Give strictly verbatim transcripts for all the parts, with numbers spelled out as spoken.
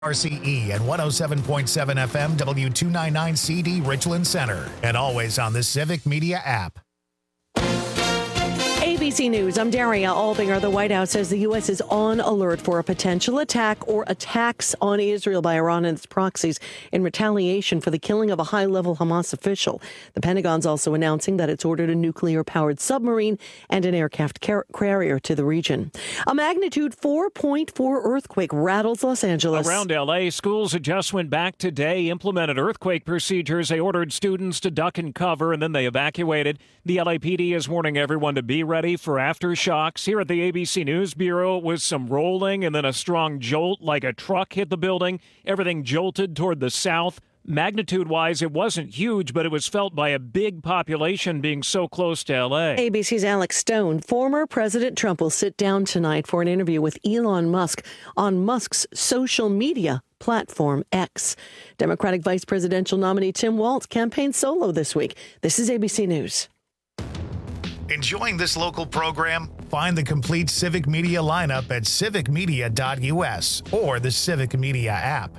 R C E and one oh seven point seven F M W two ninety-nine C D Richland Center, and always on the Civic Media app. A B C News, I'm Daria Albinger. The White House says the U S is on alert for a potential attack or attacks on Israel by Iran and its proxies in retaliation for the killing of a high-level Hamas official. The Pentagon's also announcing that it's ordered a nuclear-powered submarine and an aircraft car- carrier to the region. A magnitude four point four earthquake rattles Los Angeles. Around L A, schools just went back today, implemented earthquake procedures. They ordered students to duck and cover, and then they evacuated. The L A P D is warning everyone to be ready for aftershocks. Here at the A B C News Bureau, it was some rolling and then a strong jolt like a truck hit the building. Everything jolted toward the south. Magnitude-wise, it wasn't huge, but it was felt by a big population being so close to L A. A B C's Alex Stone. Former President Trump will sit down tonight for an interview with Elon Musk on Musk's social media platform X. Democratic Vice Presidential nominee Tim Walz campaigned solo this week. This is A B C News. Enjoying this local program? Find the complete Civic Media lineup at civic media dot U S or the Civic Media app.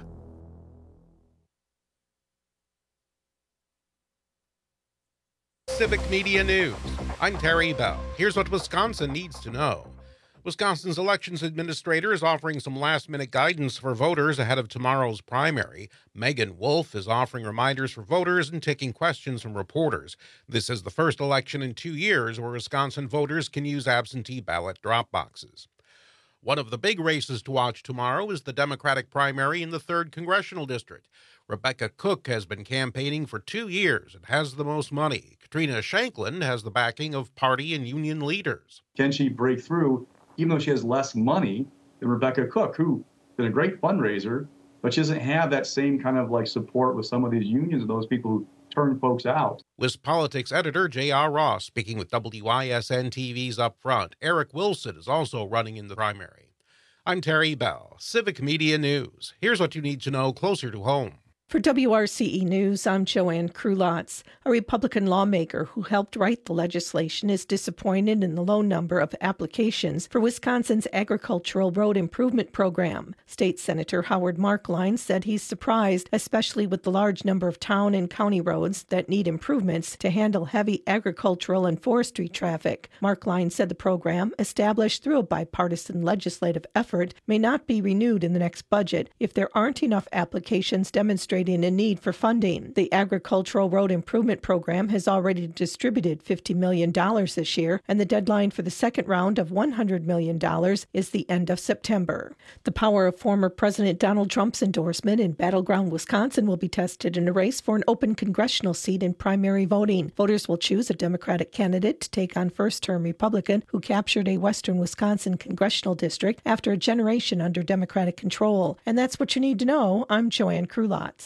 Civic Media News. I'm Terry Bell. Here's what Wisconsin needs to know. Wisconsin's elections administrator is offering some last-minute guidance for voters ahead of tomorrow's primary. Megan Wolf is offering reminders for voters and taking questions from reporters. This is the first election in two years where Wisconsin voters can use absentee ballot drop boxes. One of the big races to watch tomorrow is the Democratic primary in the third Congressional District. Rebecca Cook has been campaigning for two years and has the most money. Katrina Shanklin has the backing of party and union leaders. Can she break through, even though she has less money than Rebecca Cook, who did a great fundraiser, but she doesn't have that same kind of like support with some of these unions and those people who turn folks out. WisPolitics editor J R. Ross speaking with W I S N T V's Up Front. Eric Wilson is also running in the primary. I'm Terry Bell, Civic Media News. Here's what you need to know closer to home. For W R C E News, I'm Joanne Krulotz. A Republican lawmaker who helped write the legislation is disappointed in the low number of applications for Wisconsin's Agricultural Road Improvement Program. State Senator Howard Markline said he's surprised, especially with the large number of town and county roads that need improvements to handle heavy agricultural and forestry traffic. Markline said the program, established through a bipartisan legislative effort, may not be renewed in the next budget if there aren't enough applications demonstrating a need for funding. The Agricultural Road Improvement Program has already distributed fifty million dollars this year, and the deadline for the second round of one hundred million dollars is the end of September. The power of former President Donald Trump's endorsement in battleground Wisconsin will be tested in a race for an open congressional seat in primary voting. Voters will choose a Democratic candidate to take on first-term Republican who captured a western Wisconsin congressional district after a generation under Democratic control. And that's what you need to know. I'm Joanne Krulotz.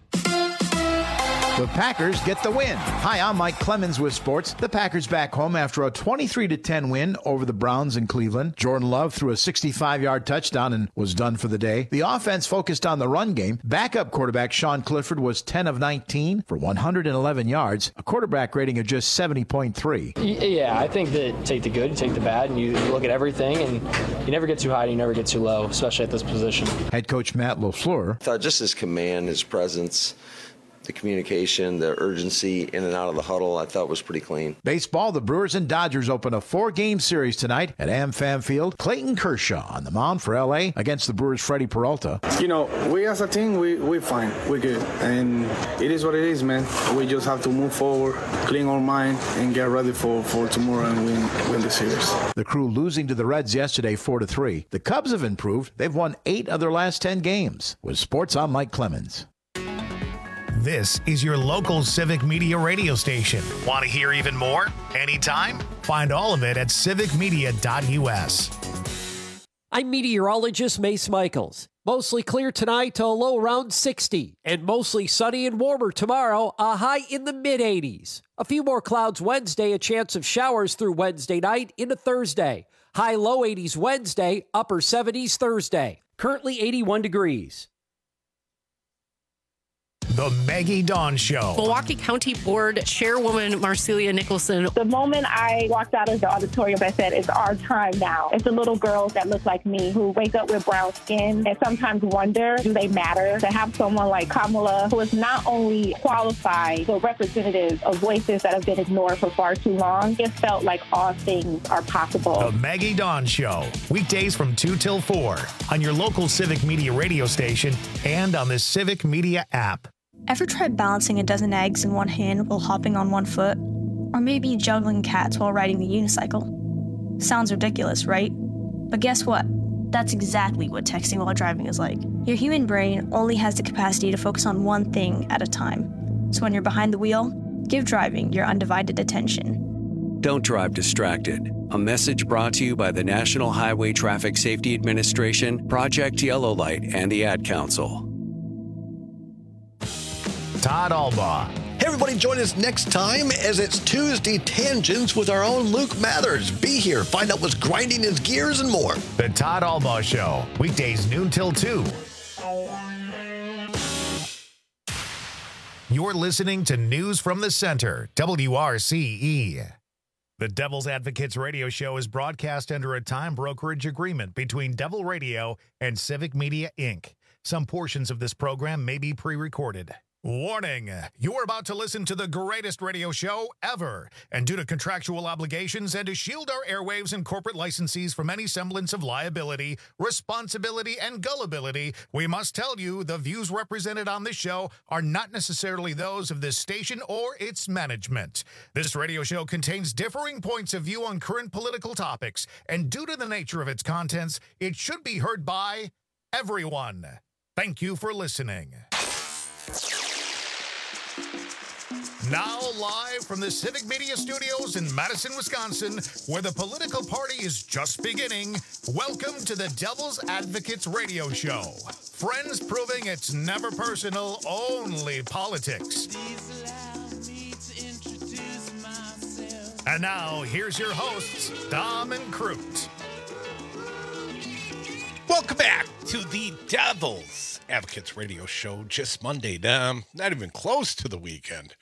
The Packers get the win. Hi, I'm Mike Clemens with sports. The Packers back home after a twenty-three to ten win over the Browns in Cleveland. Jordan Love threw a sixty-five-yard touchdown and was done for the day. The offense focused on the run game. Backup quarterback Sean Clifford was ten of nineteen for one hundred eleven yards, a quarterback rating of just seventy point three. Yeah, I think that you take the good, you take the bad, and you look at everything, and you never get too high and you never get too low, especially at this position. Head coach Matt LaFleur. I thought just his command, his presence, the communication, the urgency in and out of the huddle, I thought was pretty clean. Baseball, the Brewers and Dodgers open a four-game series tonight at AmFam Field. Clayton Kershaw on the mound for L A against the Brewers' Freddie Peralta. You know, we as a team, we, we're fine. We're good. And it is what it is, man. We just have to move forward, clean our mind, and get ready for, for tomorrow and win, win the series. The Crew losing to the Reds yesterday four to three. The Cubs have improved. They've won eight of their last ten games. With sports, I'm Mike Clemens. This is your local Civic Media radio station. Want to hear even more? Anytime? Find all of it at civic media dot U S. I'm meteorologist Mace Michaels. Mostly clear tonight to a low around sixty, and mostly sunny and warmer tomorrow, a high in the mid eighties. A few more clouds Wednesday, a chance of showers through Wednesday night into Thursday. High low eighties Wednesday, upper seventies Thursday. Currently eighty-one degrees. The Maggie Dawn Show. Milwaukee County Board Chairwoman Marcelia Nicholson. The moment I walked out of the auditorium, I said, it's our time now. It's the little girls that look like me who wake up with brown skin and sometimes wonder, do they matter? To have someone like Kamala, who is not only qualified, but representative of voices that have been ignored for far too long, it felt like all things are possible. The Maggie Dawn Show. Weekdays from two till four on your local Civic Media radio station and on the Civic Media app. Ever tried balancing a dozen eggs in one hand while hopping on one foot? Or maybe juggling cats while riding the unicycle? Sounds ridiculous, right? But guess what? That's exactly what texting while driving is like. Your human brain only has the capacity to focus on one thing at a time. So when you're behind the wheel, give driving your undivided attention. Don't drive distracted. A message brought to you by the National Highway Traffic Safety Administration, Project Yellow Light, and the Ad Council. Todd Albaugh. Hey, everybody, join us next time as it's Tuesday Tangents with our own Luke Mathers. Be here, find out what's grinding his gears and more. The Todd Albaugh Show, weekdays noon till two. You're listening to News from the Center, W R C E. The Devil's Advocates radio show is broadcast under a time brokerage agreement between Devil Radio and Civic Media, Incorporated. Some portions of this program may be pre-recorded. Warning, you're about to listen to the greatest radio show ever. And due to contractual obligations and to shield our airwaves and corporate licensees from any semblance of liability, responsibility, and gullibility, we must tell you the views represented on this show are not necessarily those of this station or its management. This radio show contains differing points of view on current political topics, and due to the nature of its contents, it should be heard by everyone. Thank you for listening. Now live from the Civic Media Studios in Madison, Wisconsin, where the political party is just beginning, welcome to the Devil's Advocates radio show. Friends proving it's never personal, only politics. And now, here's your hosts, Dom and Crute. Welcome back to the Devil's Advocates radio show. Just Monday, Dom. Not even close to the weekend.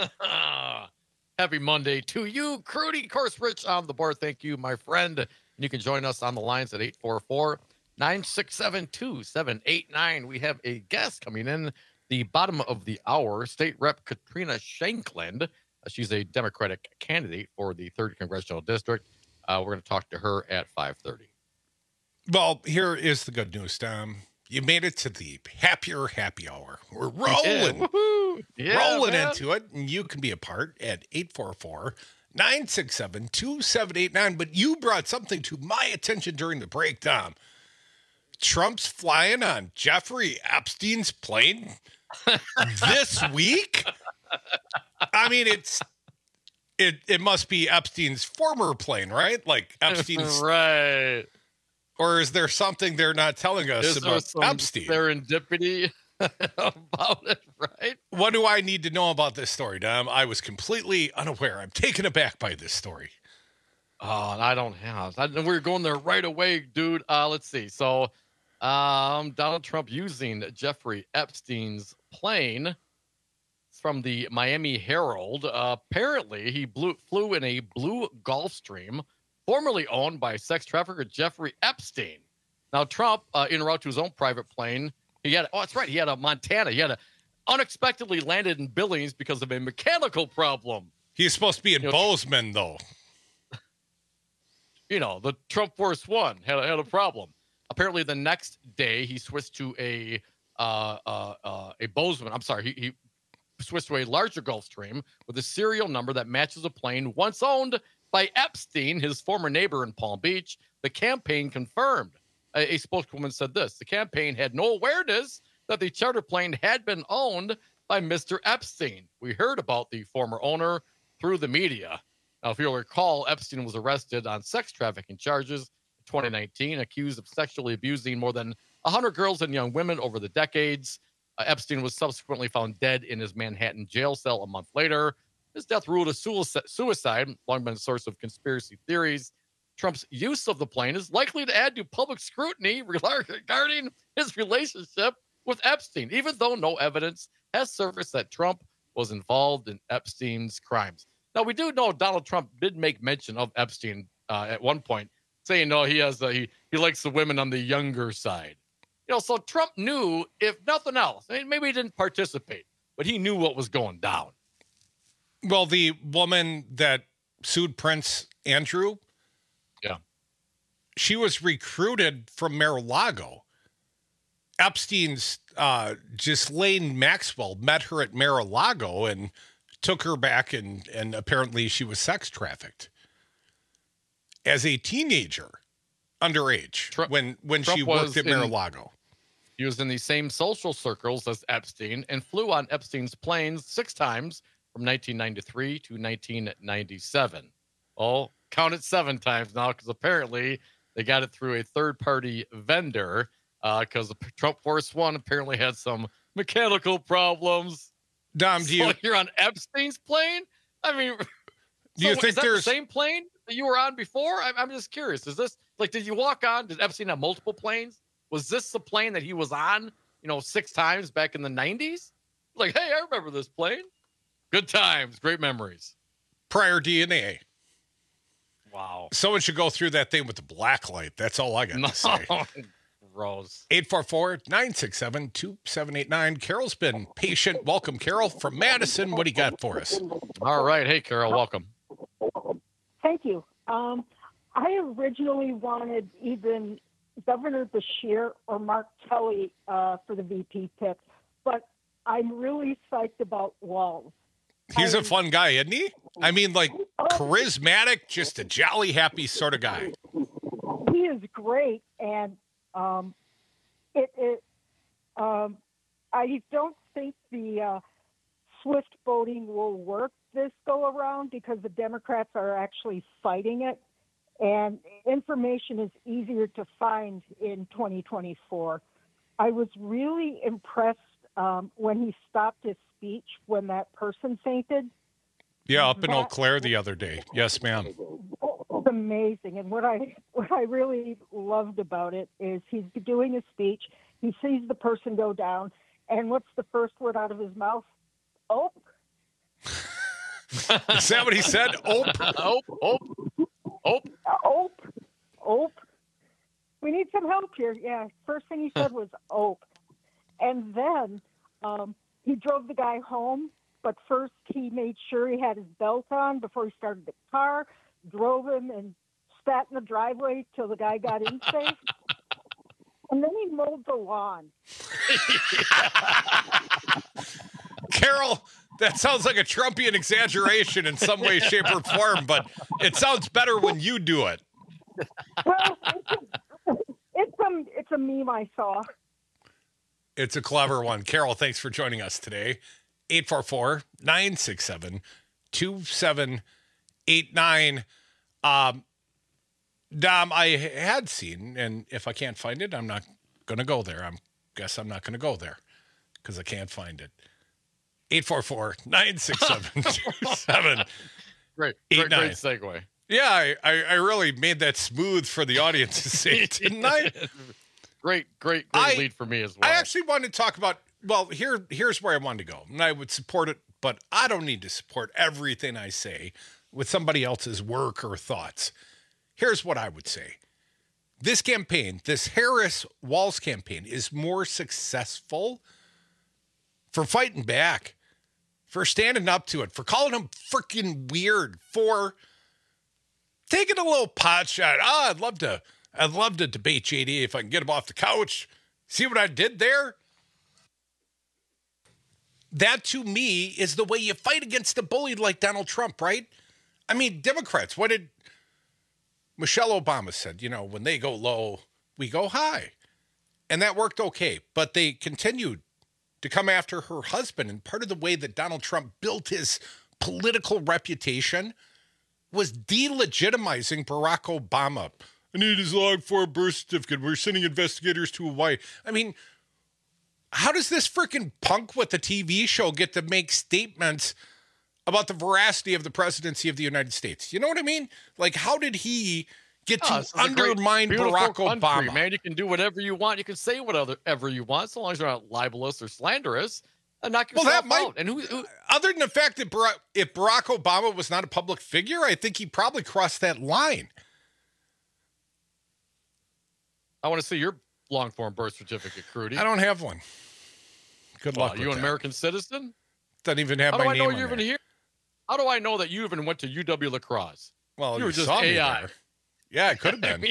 Happy Monday to you, Crudy. Of course, Rich on the board. Thank you, my friend. And you can join us on the lines at eight four four, nine six seven, two seven eight nine. We have a guest coming in the bottom of the hour, State Rep Katrina Shankland. She's a Democratic candidate for the third Congressional District. Uh, we're going to talk to her at five thirty. Well, here is the good news, Tom. You made it to the happier happy hour. We're rolling, yeah, rolling man. into it, and you can be a part at eight four four, nine six seven, two seven eight nine. But you brought something to my attention during the break, Tom. Trump's flying on Jeffrey Epstein's plane this week. I mean, it's it. It must be Epstein's former plane, right? Like Epstein's, right? Or is there something they're not telling us Is about some Epstein? Serendipity about it, right? What do I need to know about this story, Dom? I was completely unaware. I'm taken aback by this story. Oh, I don't have. I, we're going there right away, dude. Uh, let's see. So, um, Donald Trump using Jeffrey Epstein's plane from the Miami Herald. Uh, apparently, he blew, flew in a blue Gulfstream, formerly owned by sex trafficker Jeffrey Epstein. Now, Trump, uh, en route to his own private plane, he had, oh, that's right, he had a Montana. He had a unexpectedly landed in Billings because of a mechanical problem. He's supposed to be in you know, Bozeman, though. You know, the Trump Force One had, had a problem. Apparently, the next day, he switched to a uh, uh, uh, a Bozeman. I'm sorry, he, he switched to a larger Gulfstream with a serial number that matches a plane once owned by Epstein, his former neighbor in Palm Beach. The campaign confirmed. A, a spokeswoman said this: the campaign had no awareness that the charter plane had been owned by Mister Epstein. We heard about the former owner through the media. Now, if you'll recall, Epstein was arrested on sex trafficking charges in twenty nineteen, accused of sexually abusing more than one hundred girls and young women over the decades. Uh, Epstein was subsequently found dead in his Manhattan jail cell a month later. His death ruled a suicide, long been a source of conspiracy theories. Trump's use of the plane is likely to add to public scrutiny regarding his relationship with Epstein, even though no evidence has surfaced that Trump was involved in Epstein's crimes. Now, we do know Donald Trump did make mention of Epstein uh, at one point, saying, no, he has uh, he, he likes the women on the younger side. You know, so Trump knew, if nothing else, I mean, maybe he didn't participate, but he knew what was going down. Well, the woman that sued Prince Andrew, yeah, she was recruited from Mar-a-Lago. Epstein's uh, Ghislaine Maxwell met her at Mar-a-Lago and took her back, and, and apparently she was sex trafficked as a teenager, underage, Trump, when, when she worked at Mar-a-Lago. He was in the same social circles as Epstein and flew on Epstein's planes six times from nineteen ninety-three to nineteen ninety-seven. Oh, count it seven times now, because apparently they got it through a third-party vendor, because uh, the Trump Force One apparently had some mechanical problems. Dom, do so you... you're on Epstein's plane? I mean, do so you think is that there's the same plane that you were on before? I'm, I'm just curious. Is this, like, did you walk on? Did Epstein have multiple planes? Was this the plane that he was on, you know, six times back in the nineties? Like, hey, I remember this plane. Good times, great memories. Prior D N A. Wow. Someone should go through that thing with the black light. That's all I got no. to say. Rose. eight four four, nine six seven, two seven eight nine. Carol's been patient. Welcome, Carol, from Madison. What do you got for us? All right. Hey, Carol, welcome. Thank you. Um, I originally wanted either Governor Beshear or Mark Kelly uh, for the V P pick, but I'm really psyched about Walz. He's I, a fun guy, isn't he? I mean, like, charismatic, just a jolly, happy sort of guy. He is great, and um, it, it um, I don't think the uh, swift voting will work this go around because the Democrats are actually fighting it, and information is easier to find in twenty twenty-four. I was really impressed um, when he stopped his speech when that person fainted. Yeah, up in that, Eau Claire the other day. Yes, ma'am. It's amazing. And what I what I really loved about it is he's doing a speech. He sees the person go down, and what's the first word out of his mouth? Oh. Is that what he said? Ope. Ope. Ope. Ope. Ope. Ope. We need some help here. Yeah. First thing he said was ope. And then um, he drove the guy home, but first he made sure he had his belt on before he started the car, drove him and sat in the driveway till the guy got in safe. And then he mowed the lawn. Carol, that sounds like a Trumpian exaggeration in some way, shape, or form, but it sounds better when you do it. Well, it's a, it's a, it's a meme I saw. It's a clever one. Carol, thanks for joining us today. eight four four, nine six seven, two seven eight nine. Um, Dom, I had seen, and if I can't find it, I'm not going to go there. I guess I'm not going to go there because I can't find it. eight four four, nine six seven, two seven Great, eight great, nine. great segue. Yeah, I, I, I really made that smooth for the audience to see, didn't I? Great, great, great I, lead for me as well. I actually wanted to talk about, well, here, here's where I wanted to go. And I would support it, but I don't need to support everything I say with somebody else's work or thoughts. Here's what I would say. This campaign, this Harris-Walz campaign, is more successful for fighting back, for standing up to it, for calling him freaking weird, for taking a little pot shot. Oh, I'd love to, I'd love to debate J D if I can get him off the couch. See what I did there? That, to me, is the way you fight against a bully like Donald Trump, right? I mean, Democrats, what did Michelle Obama said? You know, when they go low, we go high. And that worked okay. But they continued to come after her husband. And part of the way that Donald Trump built his political reputation was delegitimizing Barack Obama. I need his log four birth certificate. We're sending investigators to Hawaii. I mean, how does this freaking punk with the T V show get to make statements about the veracity of the presidency of the United States? You know what I mean? Like, how did he get Oh, to this is a great, undermine beautiful Barack country, Obama. Man, you can do whatever you want. You can say whatever you want, so long as you're not libelous or slanderous. And knock Well, yourself that might. out. And who, who? Other than the fact that Barack, if Barack Obama was not a public figure, I think he probably crossed that line. I want to see your long form birth certificate, Crudy. I don't have one. Good Well, luck. are you with an that. American citizen? Doesn't even have How do my I name know on you're there. even here? How do I know that you even went to U W La Crosse? Well, you you were just saw me A I. there. Yeah, it could have I been. mean,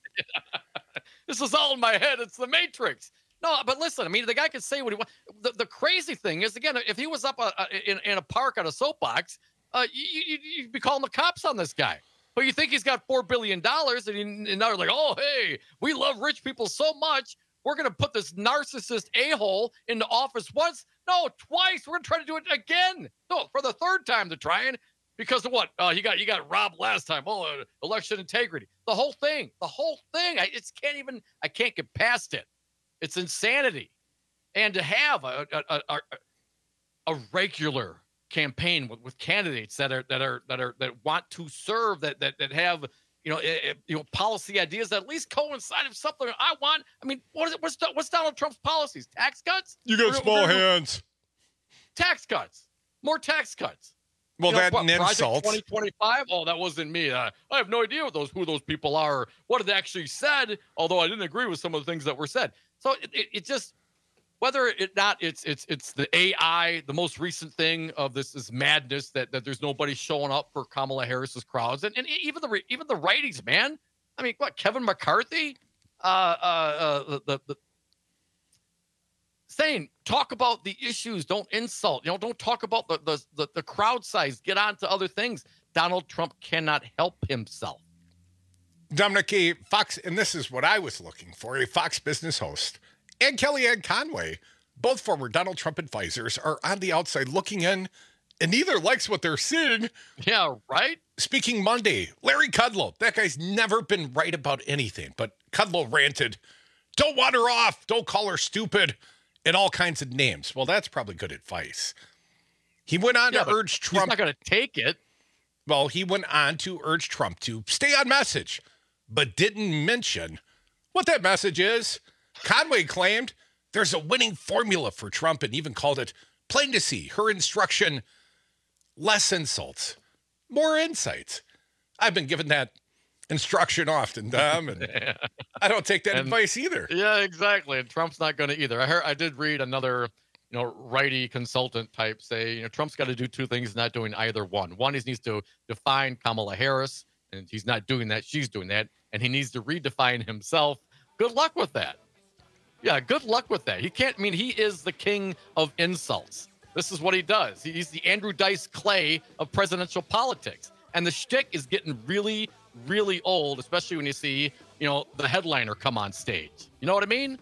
this is all in my head. It's the Matrix. No, but listen, I mean, the guy can say what he wants. The, the crazy thing is, again, if he was up uh, in, in a park on a soapbox, uh, you, you, you'd be calling the cops on this guy. But you think he's got four billion dollars, and, he, and now they're like, oh, hey, we love rich people so much, we're going to put this narcissist a-hole into office once. No, twice. We're going to try to do it again. No, for the third time they're trying. Because of what? Uh, you got you got robbed last time. Oh, uh, election integrity. The whole thing. The whole thing. I just can't even, I can't get past it. It's insanity. And to have a a, a, a regular campaign with, with candidates that are that are that are that want to serve, that that that have you know uh, you know policy ideas that at least coincide with something I want. I mean, what is it? What's what's Donald Trump's policies? Tax cuts? You got We're- small we're- hands. Tax cuts. More tax cuts. Well, You know, that what, and Project insults. twenty twenty-five. Oh, that wasn't me. Uh, I have no idea what those who those people are, or what it actually said. Although I didn't agree with some of the things that were said. So it, it, it just whether it not it's it's it's the A I, the most recent thing of this is madness that that there's nobody showing up for Kamala Harris's crowds, and, and even the even the righties, man. I mean, what Kevin McCarthy, uh, uh, uh the, the, the saying, talk about the issues, don't insult, you know, don't talk about the, the, the, the crowd size, get on to other things. Donald Trump cannot help himself. Dominic, a Fox, and this is what I was looking for, a Fox Business host, and Kellyanne Conway, both former Donald Trump advisors, are on the outside looking in, and neither likes what they're seeing. Yeah, right? Speaking Monday, Larry Kudlow, that guy's never been right about anything, but Kudlow ranted, don't want her off, don't call her stupid, and all kinds of names. Well, that's probably good advice. He went on Yeah, to but urge Trump. He's not going to take it. Well, he went on to urge Trump to stay on message, but didn't mention what that message is. Conway claimed there's a winning formula for Trump and even called it plain to see. Her instruction, less insults, more insights. I've been given that instruction often, Dom, and Yeah. I don't take that And- advice either. Yeah, exactly. And Trump's not going to either. I heard, I did read another, you know, righty consultant type say, you know, Trump's got to do two things, not doing either one. One, he needs to define Kamala Harris, and he's not doing that. She's doing that. And he needs to redefine himself. Good luck with that. Yeah, good luck with that. He can't, I mean, he is the king of insults. This is what he does. He's the Andrew Dice Clay of presidential politics. And the shtick is getting really, really old, especially when you see, you know, the headliner come on stage. You know what I mean?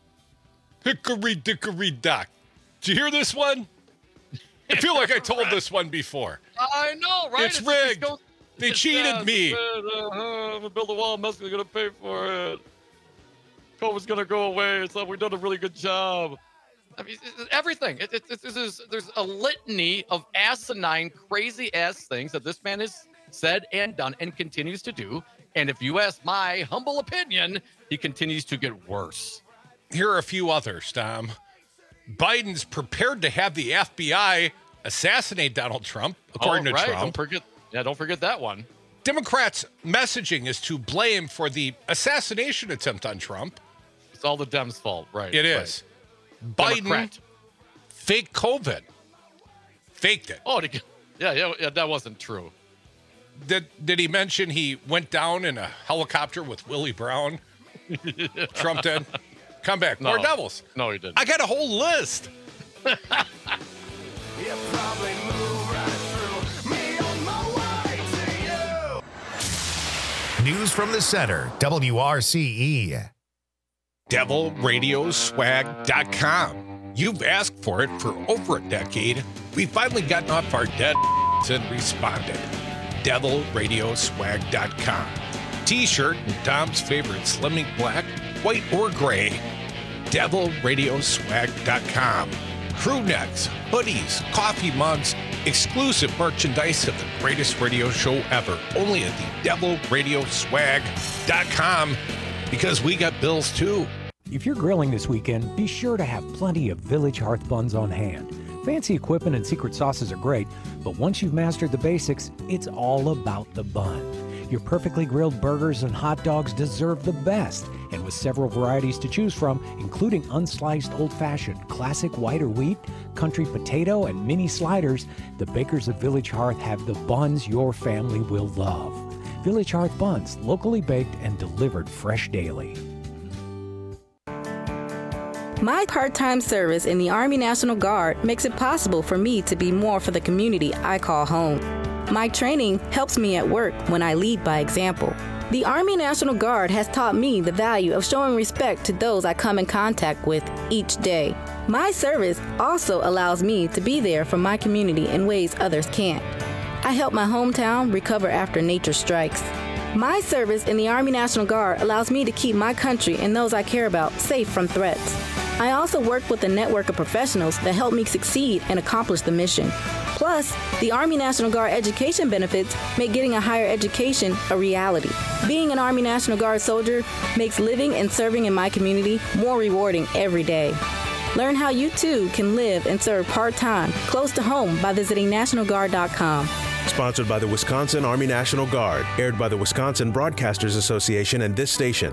Hickory dickory dock. Did you hear this one? I feel like I told this one before. I know, right? It's It's just rigged. goes- They it's, cheated uh, me. uh, uh, I'm gonna build a wall. Musk's gonna pay for it. COVID's gonna go away. It's like we've done a really good job. I mean, it- it- everything. It, it, it, there's, there's a litany of asinine, crazy ass things that this man has said and done and continues to do. And if you ask my humble opinion, he continues to get worse. Here are a few others, Tom. Biden's prepared to have the F B I assassinate Donald Trump, according oh, to right. Trump. Don't forget, yeah, don't forget that one. Democrats' messaging is to blame for the assassination attempt on Trump. It's all the Dems' fault, right? It is. Right. Biden Democrat. faked COVID. Faked it. Oh, did- yeah, yeah, yeah, that wasn't true. Did, did he mention he went down in a helicopter with Willie Brown? Trump did. Come back. No. More Devils. No, he didn't. I got a whole list. News from the center, W R C E. devil radio swag dot com. You've asked for it for over a decade. We've finally gotten off our dead and responded. devil radio swag dot com. T-shirt in Tom's favorite slimming black, white, or gray. devil radio swag dot com. Crew necks, hoodies, coffee mugs, Exclusive merchandise of the greatest radio show ever. Only at the devil radio swag dot com, because we got bills too. If you're grilling this weekend, be sure to have plenty of Village Hearth buns on hand. Fancy equipment and secret sauces are great, but once you've mastered the basics, it's all about the bun. Your perfectly grilled burgers and hot dogs deserve the best, and with several varieties to choose from, including unsliced old-fashioned, classic white or wheat, country potato, and mini sliders, the bakers of Village Hearth have the buns your family will love. Village Hearth buns, locally baked and delivered fresh daily. My part-time service in the Army National Guard makes it possible for me to be more for the community I call home. My training helps me at work when I lead by example. The Army National Guard has taught me the value of showing respect to those I come in contact with each day. My service also allows me to be there for my community in ways others can't. I help my hometown recover after nature strikes. My service in the Army National Guard allows me to keep my country and those I care about safe from threats. I also work with a network of professionals that help me succeed and accomplish the mission. Plus, the Army National Guard education benefits make getting a higher education a reality. Being an Army National Guard soldier makes living and serving in my community more rewarding every day. Learn how you too can live and serve part-time, close to home by visiting National Guard dot com. Sponsored by the Wisconsin Army National Guard, aired by the Wisconsin Broadcasters Association and this station.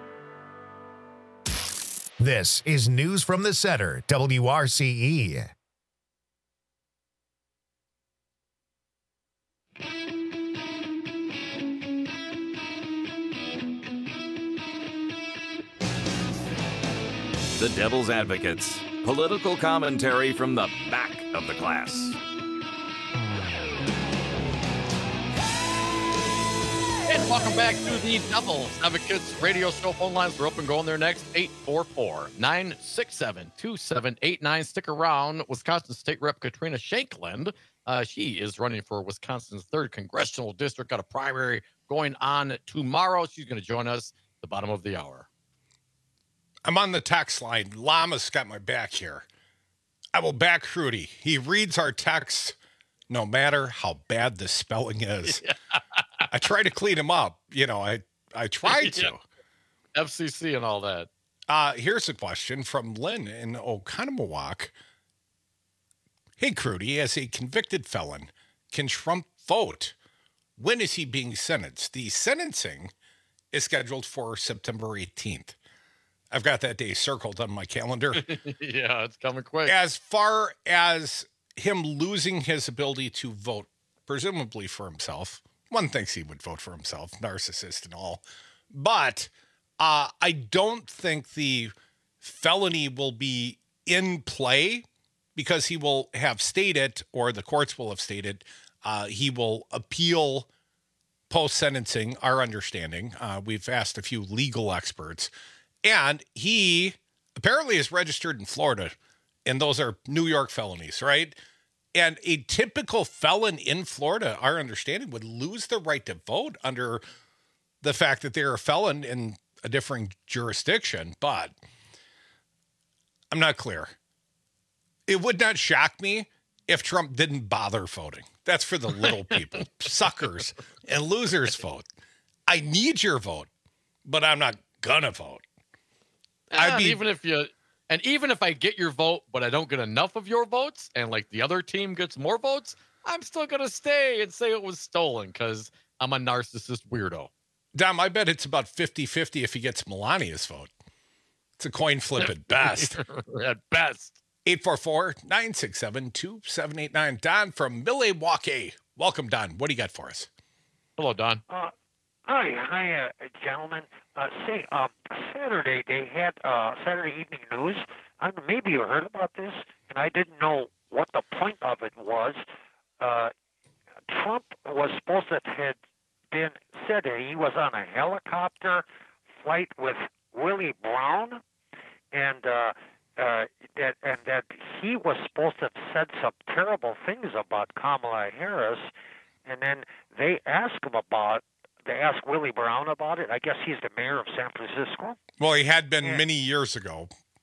This is News from the Center, W R C E. The Devil's Advocates. Political commentary from the back of the class. And welcome back to the Devil's Advocates radio show. Phone lines are open. Go in there next. eight four four, nine six seven, two seven eight nine. Stick around. Wisconsin State Rep Katrina Shankland. Uh, she is running for Wisconsin's third congressional district. Got a primary going on tomorrow. She's going to join us at the bottom of the hour. I'm on the text line. Llama's got my back here. I will back Rudy. He reads our texts no matter how bad the spelling is. Yeah. I try to clean him up. You know, I, I try to. Yeah. F C C and all that. Uh, here's a question from Lynn in Oconomowoc. Hey, Crudy, as a convicted felon, can Trump vote? When is he being sentenced? The sentencing is scheduled for September eighteenth. I've got that day circled on my calendar. Yeah, it's coming quick. As far as him losing his ability to vote, presumably for himself, one thinks he would vote for himself, narcissist and all. But uh, I don't think the felony will be in play because he will have stated, or the courts will have stated, uh, he will appeal post-sentencing, our understanding. Uh, we've asked a few legal experts. And he apparently is registered in Florida, and those are New York felonies, right? And a typical felon in Florida, our understanding, would lose the right to vote under the fact that they're a felon in a different jurisdiction. But I'm not clear. It would not shock me if Trump didn't bother voting. That's for the little people, suckers and losers vote. I need your vote, but I'm not gonna vote. I'd be, even if you, and even if I get your vote, but I don't get enough of your votes, and like the other team gets more votes, I'm still gonna stay and say it was stolen because I'm a narcissist weirdo. Dom, I bet it's about fifty-fifty if he gets Melania's vote. It's a coin flip at best. At best. eight four four, nine six seven, two seven eight nine. Don from Milwaukee. Welcome, Don. What do you got for us? Hello, Don. Uh, hi, hi, uh, gentlemen. Uh, say, um, Saturday they had uh, Saturday Evening News. I don't know, maybe you heard about this, and I didn't know what the point of it was. Uh, Trump was supposed to have been said that he was on a helicopter flight with Willie Brown, and uh, uh, that and that he was supposed to have said some terrible things about Kamala Harris, and then they asked him about. They asked Willie Brown about it. I guess he's the mayor of San Francisco. Well, he had been and, many years ago.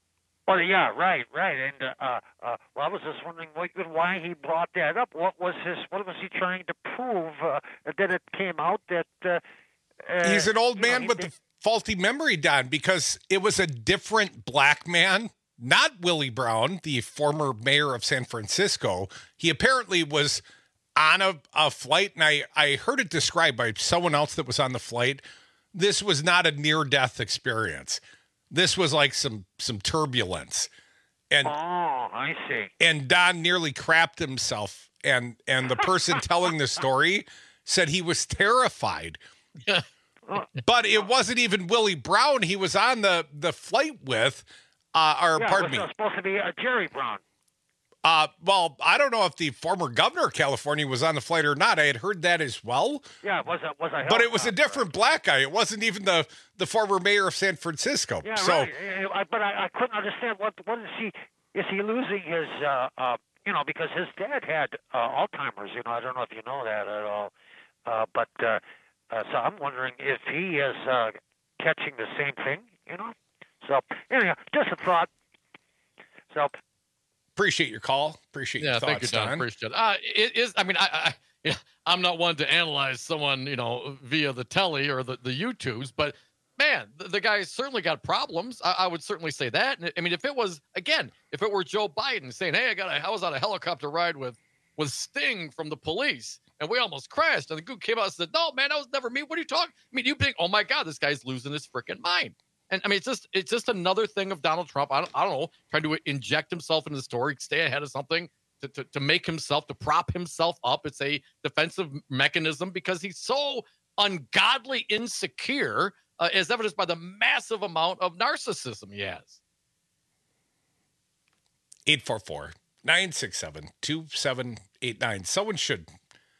Well, yeah, right, right. And uh, uh, well, I was just wondering what, why he brought that up. What was his? What was he trying to prove? Uh, that it came out that uh, uh, he's an old man know, with the faulty memory, Don, because it was a different black man, not Willie Brown, the former mayor of San Francisco. He apparently was on a, a flight, and I, I heard it described by someone else that was on the flight. This was not a near-death experience. This was like some some turbulence. And oh, I see. And Don nearly crapped himself, and and the person telling the story said he was terrified. But it wasn't even Willie Brown he was on the, the flight with, uh, or yeah, pardon it was me. supposed to be uh, Jerry Brown. Uh, well, I don't know if the former governor of California was on the flight or not. I had heard that as well. Yeah, it was a, was a But it was a different black guy. It wasn't even the, the former mayor of San Francisco. Yeah, so, right. I, but I, I couldn't understand what what is he is he losing his uh, uh you know, because his dad had uh, Alzheimer's. You know, I don't know if you know that at all. Uh, but uh, uh, so I'm wondering if he is uh, catching the same thing. You know. So anyway, just a thought. So. Appreciate your call. Appreciate yeah, your thoughts, thank you, Don. Don. Appreciate it. Uh, it is. I mean, I, I, yeah, I'm not one to analyze someone, you know, via the telly or the, the YouTubes, but man, the, the guy certainly got problems. I, I would certainly say that. I mean, if it was again, if it were Joe Biden saying, "Hey, I got a, I was on a helicopter ride with with Sting from the police, and we almost crashed," and the dude came out and said, "No, man, that was never me. What are you talking?" I mean, you think, "Oh my God, this guy's losing his freaking mind." And I mean, it's just it's just another thing of Donald Trump. I don't, I don't know, trying to inject himself into the story, stay ahead of something, to, to, to make himself, to prop himself up. It's a defensive mechanism because he's so ungodly insecure, uh, as evidenced by the massive amount of narcissism he has. eight four four, nine six seven, two seven eight nine. Someone should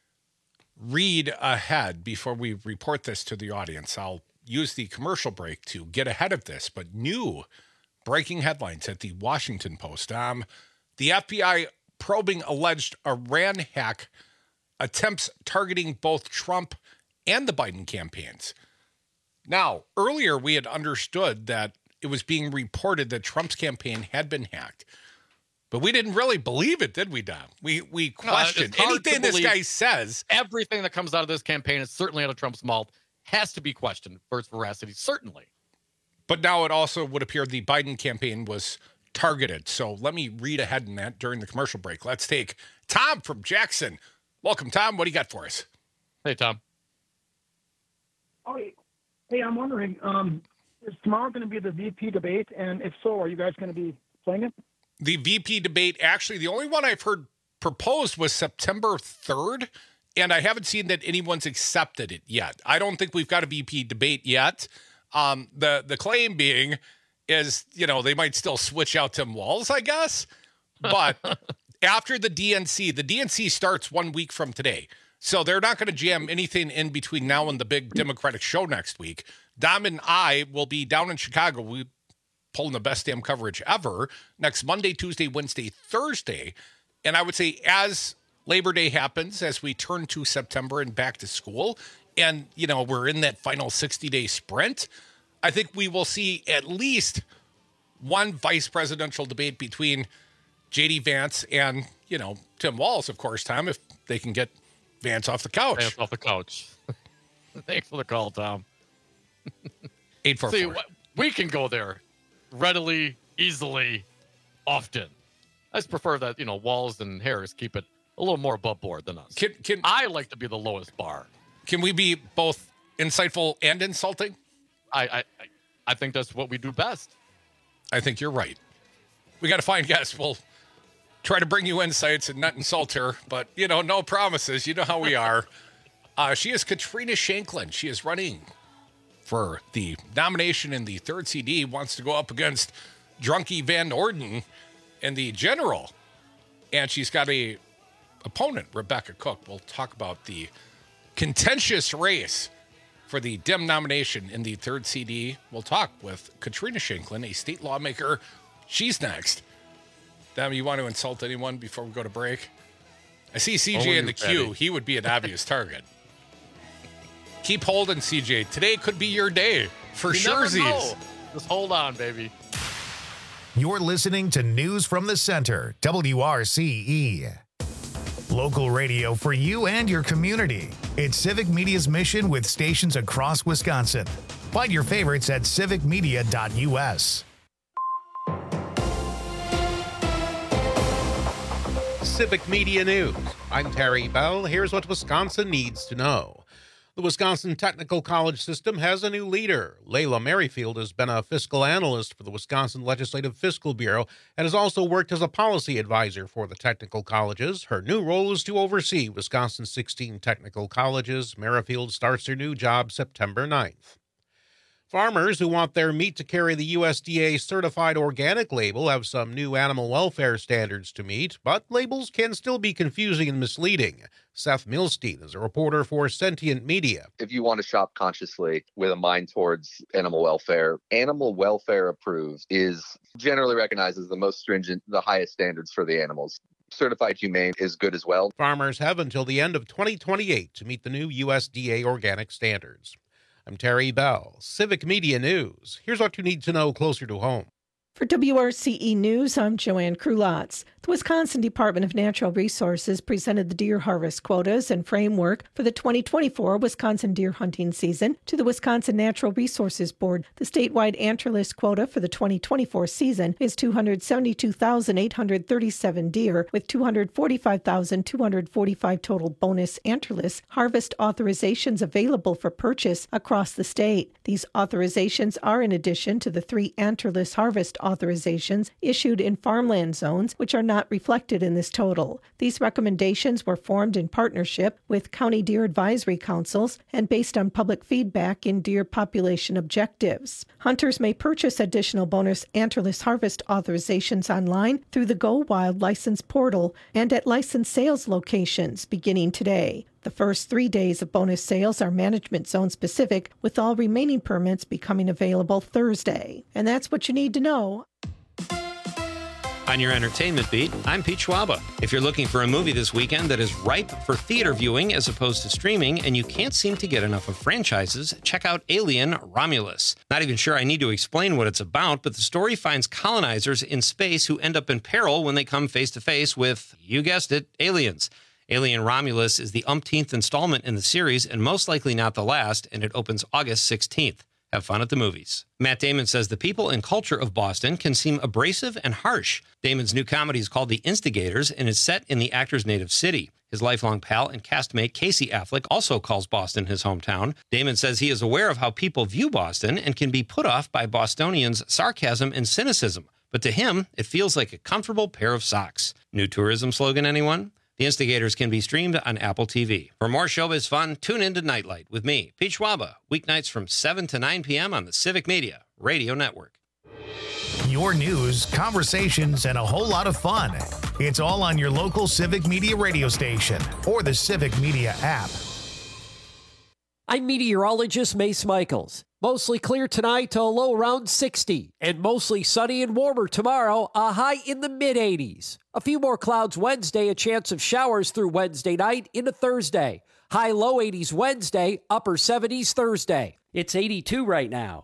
read ahead before we report this to the audience. I'll use the commercial break to get ahead of this, but new breaking headlines at the Washington Post. Um, the F B I probing alleged Iran hack attempts targeting both Trump and the Biden campaigns. Now, earlier we had understood that it was being reported that Trump's campaign had been hacked, but we didn't really believe it, did we, Dom? We we questioned no, anything this guy says. Everything that comes out of this campaign is certainly out of Trump's mouth. Has to be questioned for its veracity, certainly. But now it also would appear the Biden campaign was targeted. So let me read ahead in that during the commercial break. Let's take Tom from Jackson. Welcome, Tom. What do you got for us? Hey, Tom. Oh, hey, I'm wondering, um, is tomorrow going to be the V P debate? And if so, are you guys going to be playing it? The V P debate, actually, the only one I've heard proposed was September third. And I haven't seen that anyone's accepted it yet. I don't think we've got a V P debate yet. Um, the the claim being is, you know, they might still switch out Tim Walz, I guess. But after the D N C, the D N C starts one week from today. So they're not going to jam anything in between now and the big Democratic show next week. Dom and I will be down in Chicago. We're pulling the best damn coverage ever next Monday, Tuesday, Wednesday, Thursday. And I would say as Labor Day happens, as we turn to September and back to school, and, you know, we're in that final sixty-day sprint, I think we will see at least one vice presidential debate between J D Vance and, you know, Tim Walz, of course, Tom, if they can get Vance off the couch. Vance off the couch. Thanks for the call, Tom. eight four four. See, we can go there readily, easily, often. I just prefer that, you know, Walz and Harris keep it a little more above board than us. Can, can I like to be the lowest bar. Can we be both insightful and insulting? I I, I think that's what we do best. I think you're right. We got to find guests. We'll try to bring you insights and not insult her, but, you know, no promises. You know how we are. Uh, she is Katrina Shanklin. She is running for the nomination in the third C D, wants to go up against Drunky Van Orden in the general. And she's got a opponent, Rebecca Cook. We'll talk about the contentious race for the Dem nomination in the third C D. We'll talk with Katrina Shanklin, a state lawmaker. She's next. Dem, you want to insult anyone before we go to break? I see C J oh, in the queue. Petty. He would be an obvious target. Keep holding, C J. Today could be your day for you sure. Just hold on, baby. You're listening to News from the Center, W R C E. Local radio for you and your community. It's Civic Media's mission with stations across Wisconsin. Find your favorites at civic media dot U S. Civic Media News. I'm Terry Bell. Here's what Wisconsin needs to know. The Wisconsin Technical College system has a new leader. Layla Merrifield has been a fiscal analyst for the Wisconsin Legislative Fiscal Bureau and has also worked as a policy advisor for the technical colleges. Her new role is to oversee Wisconsin's sixteen technical colleges. Merrifield starts her new job September ninth. Farmers who want their meat to carry the U S D A certified organic label have some new animal welfare standards to meet, but labels can still be confusing and misleading. Seth Milstein is a reporter for Sentient Media. If you want to shop consciously with a mind towards animal welfare, animal welfare approved is generally recognized as the most stringent, the highest standards for the animals. Certified humane is good as well. Farmers have until the end of twenty twenty-eight to meet the new U S D A organic standards. I'm Terry Bell, Civic Media News. Here's what you need to know closer to home. For W R C E News, I'm Joanne Krulotz. The Wisconsin Department of Natural Resources presented the deer harvest quotas and framework for the twenty twenty-four Wisconsin deer hunting season to the Wisconsin Natural Resources Board. The statewide antlerless quota for the twenty twenty-four season is two hundred seventy-two thousand eight hundred thirty-seven deer, with two hundred forty-five thousand two hundred forty-five total bonus antlerless harvest authorizations available for purchase across the state. These authorizations are in addition to the three antlerless harvest authorizations issued in farmland zones, which are not reflected in this total. These recommendations were formed in partnership with county deer advisory councils and based on public feedback in deer population objectives. Hunters may purchase additional bonus antlerless harvest authorizations online through the Go Wild license portal and at licensed sales locations beginning today. The first three days of bonus sales are management zone specific, with all remaining permits becoming available Thursday. And that's what you need to know. On your entertainment beat, I'm Pete Schwaba. If you're looking for a movie this weekend that is ripe for theater viewing as opposed to streaming, and you can't seem to get enough of franchises, check out Alien Romulus. Not even sure I need to explain what it's about, but the story finds colonizers in space who end up in peril when they come face to face with, you guessed it, aliens. Alien Romulus is the umpteenth installment in the series and most likely not the last, and it opens August sixteenth. Have fun at the movies. Matt Damon says the people and culture of Boston can seem abrasive and harsh. Damon's new comedy is called The Instigators and is set in the actor's native city. His lifelong pal and castmate Casey Affleck also calls Boston his hometown. Damon says he is aware of how people view Boston and can be put off by Bostonians' sarcasm and cynicism. But to him, it feels like a comfortable pair of socks. New tourism slogan, anyone? The Instigators can be streamed on Apple T V. For more showbiz fun, tune in to Nightlight with me, Pete Schwaba, weeknights from seven to nine p.m. on the Civic Media Radio Network. Your news, conversations, and a whole lot of fun. It's all on your local Civic Media radio station or the Civic Media app. I'm meteorologist Mace Michaels. Mostly clear tonight to a low around sixty, and mostly sunny and warmer tomorrow, a high in the mid eighties. A few more clouds Wednesday, a chance of showers through Wednesday night into Thursday. High low eighties Wednesday, upper seventies Thursday. It's eighty-two right now.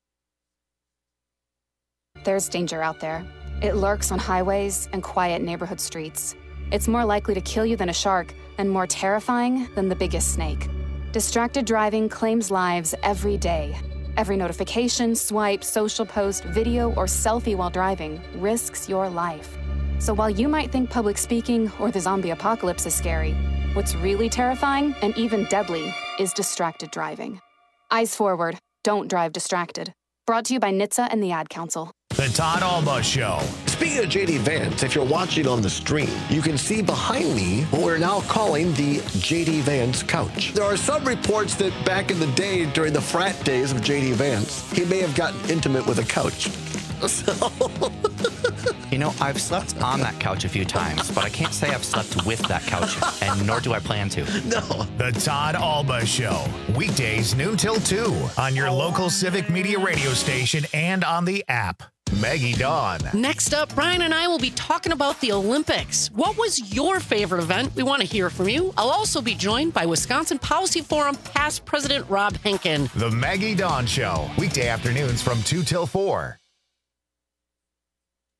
There's danger out there. It lurks on highways and quiet neighborhood streets. It's more likely to kill you than a shark, and more terrifying than the biggest snake. Distracted driving claims lives every day. Every notification, swipe, social post, video, or selfie while driving risks your life. So while you might think public speaking or the zombie apocalypse is scary, what's really terrifying and even deadly is distracted driving. Eyes forward, don't drive distracted. Brought to you by N H T S A and the Ad Council. The Todd Alba Show. Speaking of J D Vance, if you're watching on the stream, you can see behind me what we're now calling the J D Vance couch. There are some reports that back in the day, during the frat days of J D Vance, he may have gotten intimate with a couch. So... You know, I've slept on that couch a few times, but I can't say I've slept with that couch, and nor do I plan to. No. The Todd Alba Show. Weekdays noon till two on your local Civic Media radio station and on the app. Maggie Dawn. Next up, Brian and I will be talking about the Olympics. What was your favorite event? We want to hear from you. I'll also be joined by Wisconsin Policy Forum past President Rob Henkin. The Maggie Dawn Show. Weekday afternoons from two till four.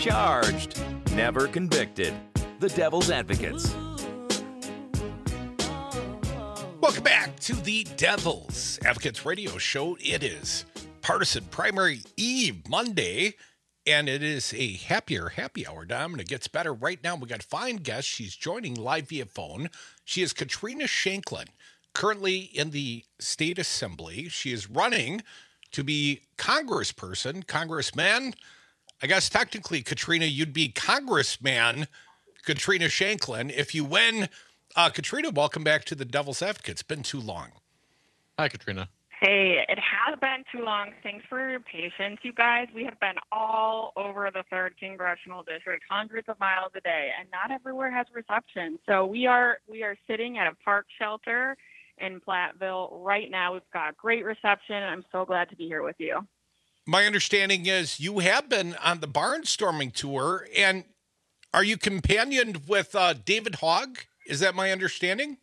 charged, never convicted. The Devil's Advocates. Welcome back to the Devil's Advocates radio show. It is Partisan Primary Eve Monday, and it is a happier happy hour time, and it gets better right now. We got a fine guest. She's joining live via phone. She is Katrina Shanklin, currently in the State Assembly. She is running to be congressperson, congressman. I guess technically, Katrina, you'd be Congressman Katrina Shanklin if you win. Uh, Katrina, welcome back to the Devil's Advocate. It's been too long. Hi, Katrina. Hey, it has been too long. Thanks for your patience, you guys. We have been all over the third Congressional District, hundreds of miles a day, and not everywhere has reception. So we are we are sitting at a park shelter in Platteville right now. We've got great reception. I'm so glad to be here with you. My understanding is you have been on the barnstorming tour, and are you companioned with uh, David Hogg? Is that my understanding?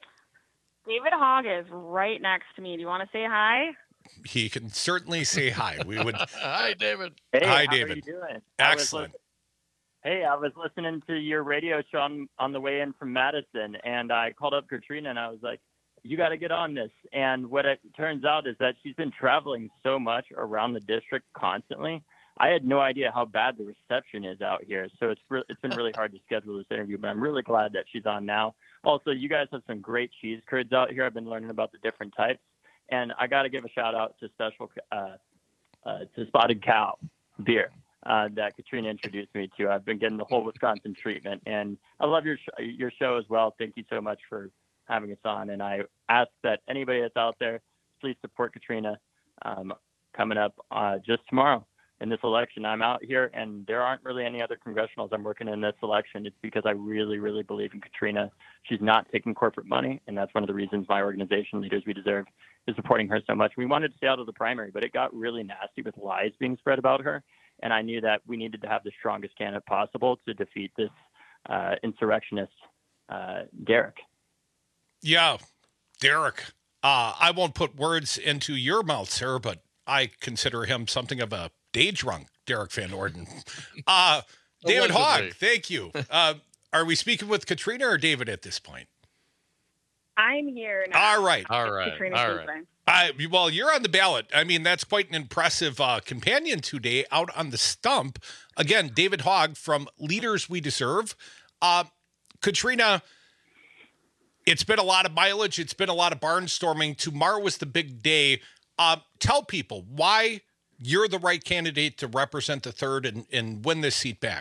David Hogg is right next to me. Do you want to say hi? He can certainly say hi. We would. Hi, David. Hey, hi, how David. are you doing? Excellent. I was hey, I was listening to your radio show on, on the way in from Madison, and I called up Katrina, and I was like, you got to get on this. And what it turns out is that she's been traveling so much around the district constantly. I had no idea how bad the reception is out here. So it's re- it's been really hard to schedule this interview, but I'm really glad that she's on now. Also, you guys have some great cheese curds out here. I've been learning about the different types. And I got to give a shout out to special uh, uh, to Spotted Cow beer uh, that Katrina introduced me to. I've been getting the whole Wisconsin treatment, and I love your sh- your show as well. Thank you so much for having us on. And I ask that anybody that's out there, please support Katrina um, coming up uh, just tomorrow. In this election, I'm out here, and there aren't really any other congressionals I'm working in this election. It's because I really, really believe in Katrina. She's not taking corporate money, and that's one of the reasons my organization, Leaders We Deserve, is supporting her so much. We wanted to stay out of the primary, but it got really nasty with lies being spread about her, and I knew that we needed to have the strongest candidate possible to defeat this uh, insurrectionist, uh, Derek. Yeah, Derek. Uh, I won't put words into your mouth, sir, but I consider him something of a day drunk, Derek Van Orden. Uh, David Hogg, thank you. Uh, are we speaking with Katrina or David at this point? I'm here now. All right. All right. Katrina All Shanklin. right. Uh, well, you're on the ballot. I mean, that's quite an impressive uh, companion today out on the stump. Again, David Hogg from Leaders We Deserve. Uh, Katrina, it's been a lot of mileage. It's been a lot of barnstorming. Tomorrow is the big day. Uh, tell people why you're the right candidate to represent the third and, and win this seat back.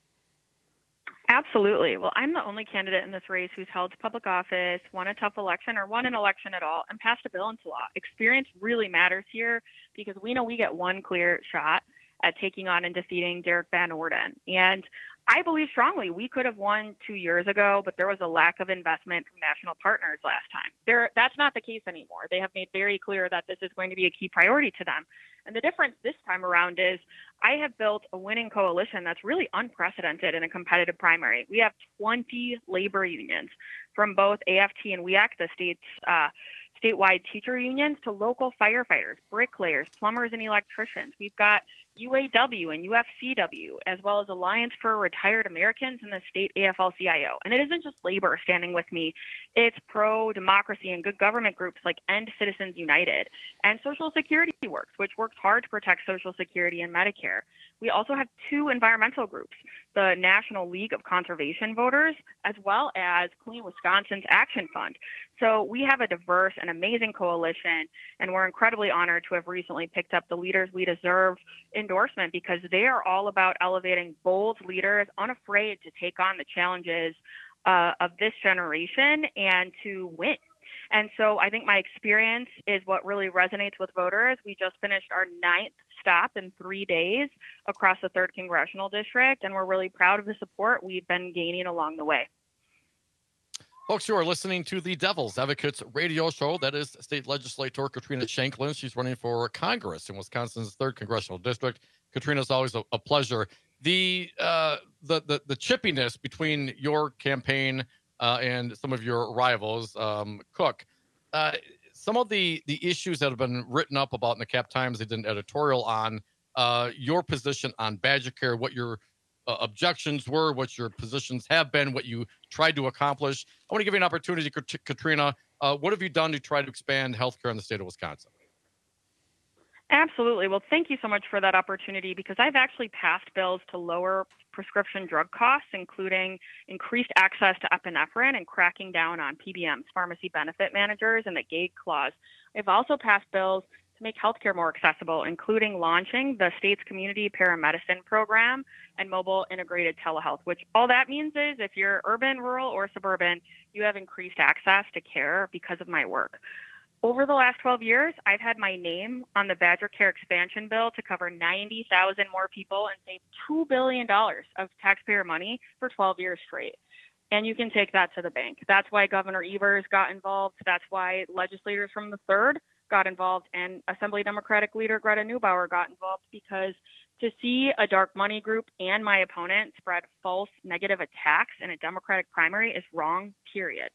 Absolutely. Well, I'm the only candidate in this race who's held public office, won a tough election, or won an election at all, and passed a bill into law. Experience really matters here because we know we get one clear shot at taking on and defeating Derek Van Orden. And I believe strongly we could have won two years ago, but there was a lack of investment from national partners last time. There, that's not the case anymore. They have made very clear that this is going to be a key priority to them. And the difference this time around is I have built a winning coalition that's really unprecedented in a competitive primary. We have twenty labor unions from both A F T and W E A C, the state's uh, statewide teacher unions, to local firefighters, bricklayers, plumbers, and electricians. We've got U A W and U F C W, as well as Alliance for Retired Americans and the state A F L C I O. And it isn't just labor standing with me. It's pro-democracy and good government groups like End Citizens United and Social Security Works, which works hard to protect Social Security and Medicare. We also have two environmental groups, the National League of Conservation Voters, as well as Clean Wisconsin's Action Fund. So we have a diverse and amazing coalition, and we're incredibly honored to have recently picked up the Leaders We Deserve endorsement because they are all about elevating bold leaders, unafraid to take on the challenges uh, of this generation and to win. And so I think my experience is what really resonates with voters. We just finished our ninth stop in three days across the third Congressional District, and we're really proud of the support we've been gaining along the way. Folks, you are listening to the Devil's Advocates radio show. That is State Legislator Katrina Shanklin. She's running for Congress in Wisconsin's third Congressional District. Katrina, it's always a, a pleasure. The, uh, the the the chippiness between your campaign uh, and some of your rivals, um, Cook, uh, some of the the issues that have been written up about in the Cap Times, they did an editorial on uh, your position on Badger Care, what you're uh, objections were, what your positions have been, what you tried to accomplish. I want to give you an opportunity, Kat- Katrina. Uh, what have you done to try to expand healthcare in the state of Wisconsin? Absolutely. Well, thank you so much for that opportunity, because I've actually passed bills to lower prescription drug costs, including increased access to epinephrine and cracking down on P B Ms, pharmacy benefit managers, and the gig clause. I've also passed bills to make healthcare more accessible, including launching the state's community paramedicine program and mobile integrated telehealth, which all that means is if you're urban, rural, or suburban, you have increased access to care because of my work. Over the last twelve years, I've had my name on the Badger Care expansion bill to cover ninety thousand more people and save two billion dollars of taxpayer money for twelve years straight. And you can take that to the bank. That's why Governor Evers got involved. That's why legislators from the third got involved, and Assembly Democratic leader Greta Neubauer got involved, because to see a dark money group and my opponent spread false negative attacks in a Democratic primary is wrong, period.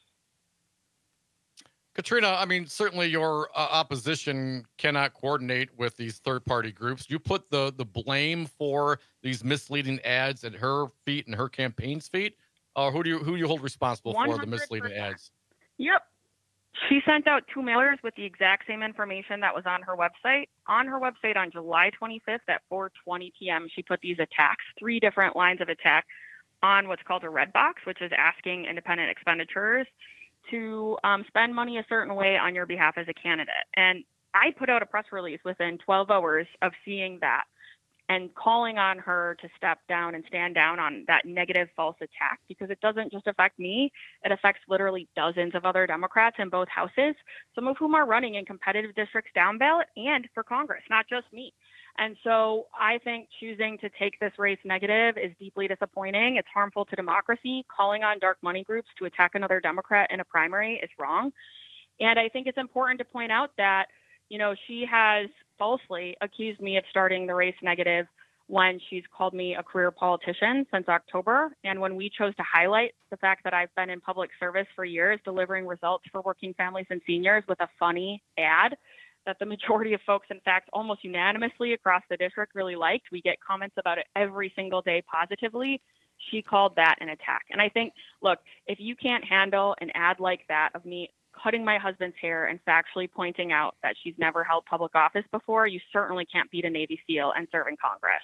Katrina, I mean, certainly your uh, opposition cannot coordinate with these third-party groups. You put the the blame for these misleading ads at her feet and her campaign's feet. Uh, who do you who do you hold responsible for the misleading ads? Yep. She sent out two mailers with the exact same information that was on her website. On her website on July twenty-fifth at four twenty p.m., she put these attacks, three different lines of attack, on what's called a red box, which is asking independent expenditures to um, spend money a certain way on your behalf as a candidate. And I put out a press release within twelve hours of seeing that and calling on her to step down and stand down on that negative false attack, because it doesn't just affect me. It affects literally dozens of other Democrats in both houses, some of whom are running in competitive districts down ballot and for Congress, not just me. And so I think choosing to take this race negative is deeply disappointing. It's harmful to democracy. Calling on dark money groups to attack another Democrat in a primary is wrong. And I think it's important to point out that, you know, she has falsely accused me of starting the race negative when she's called me a career politician since October. And when we chose to highlight the fact that I've been in public service for years, delivering results for working families and seniors with a funny ad that the majority of folks, in fact, almost unanimously across the district really liked. We get comments about it every single day positively. She called that an attack. And I think, look, if you can't handle an ad like that of me cutting my husband's hair and factually pointing out that she's never held public office before, you certainly can't beat a Navy SEAL and serve in Congress.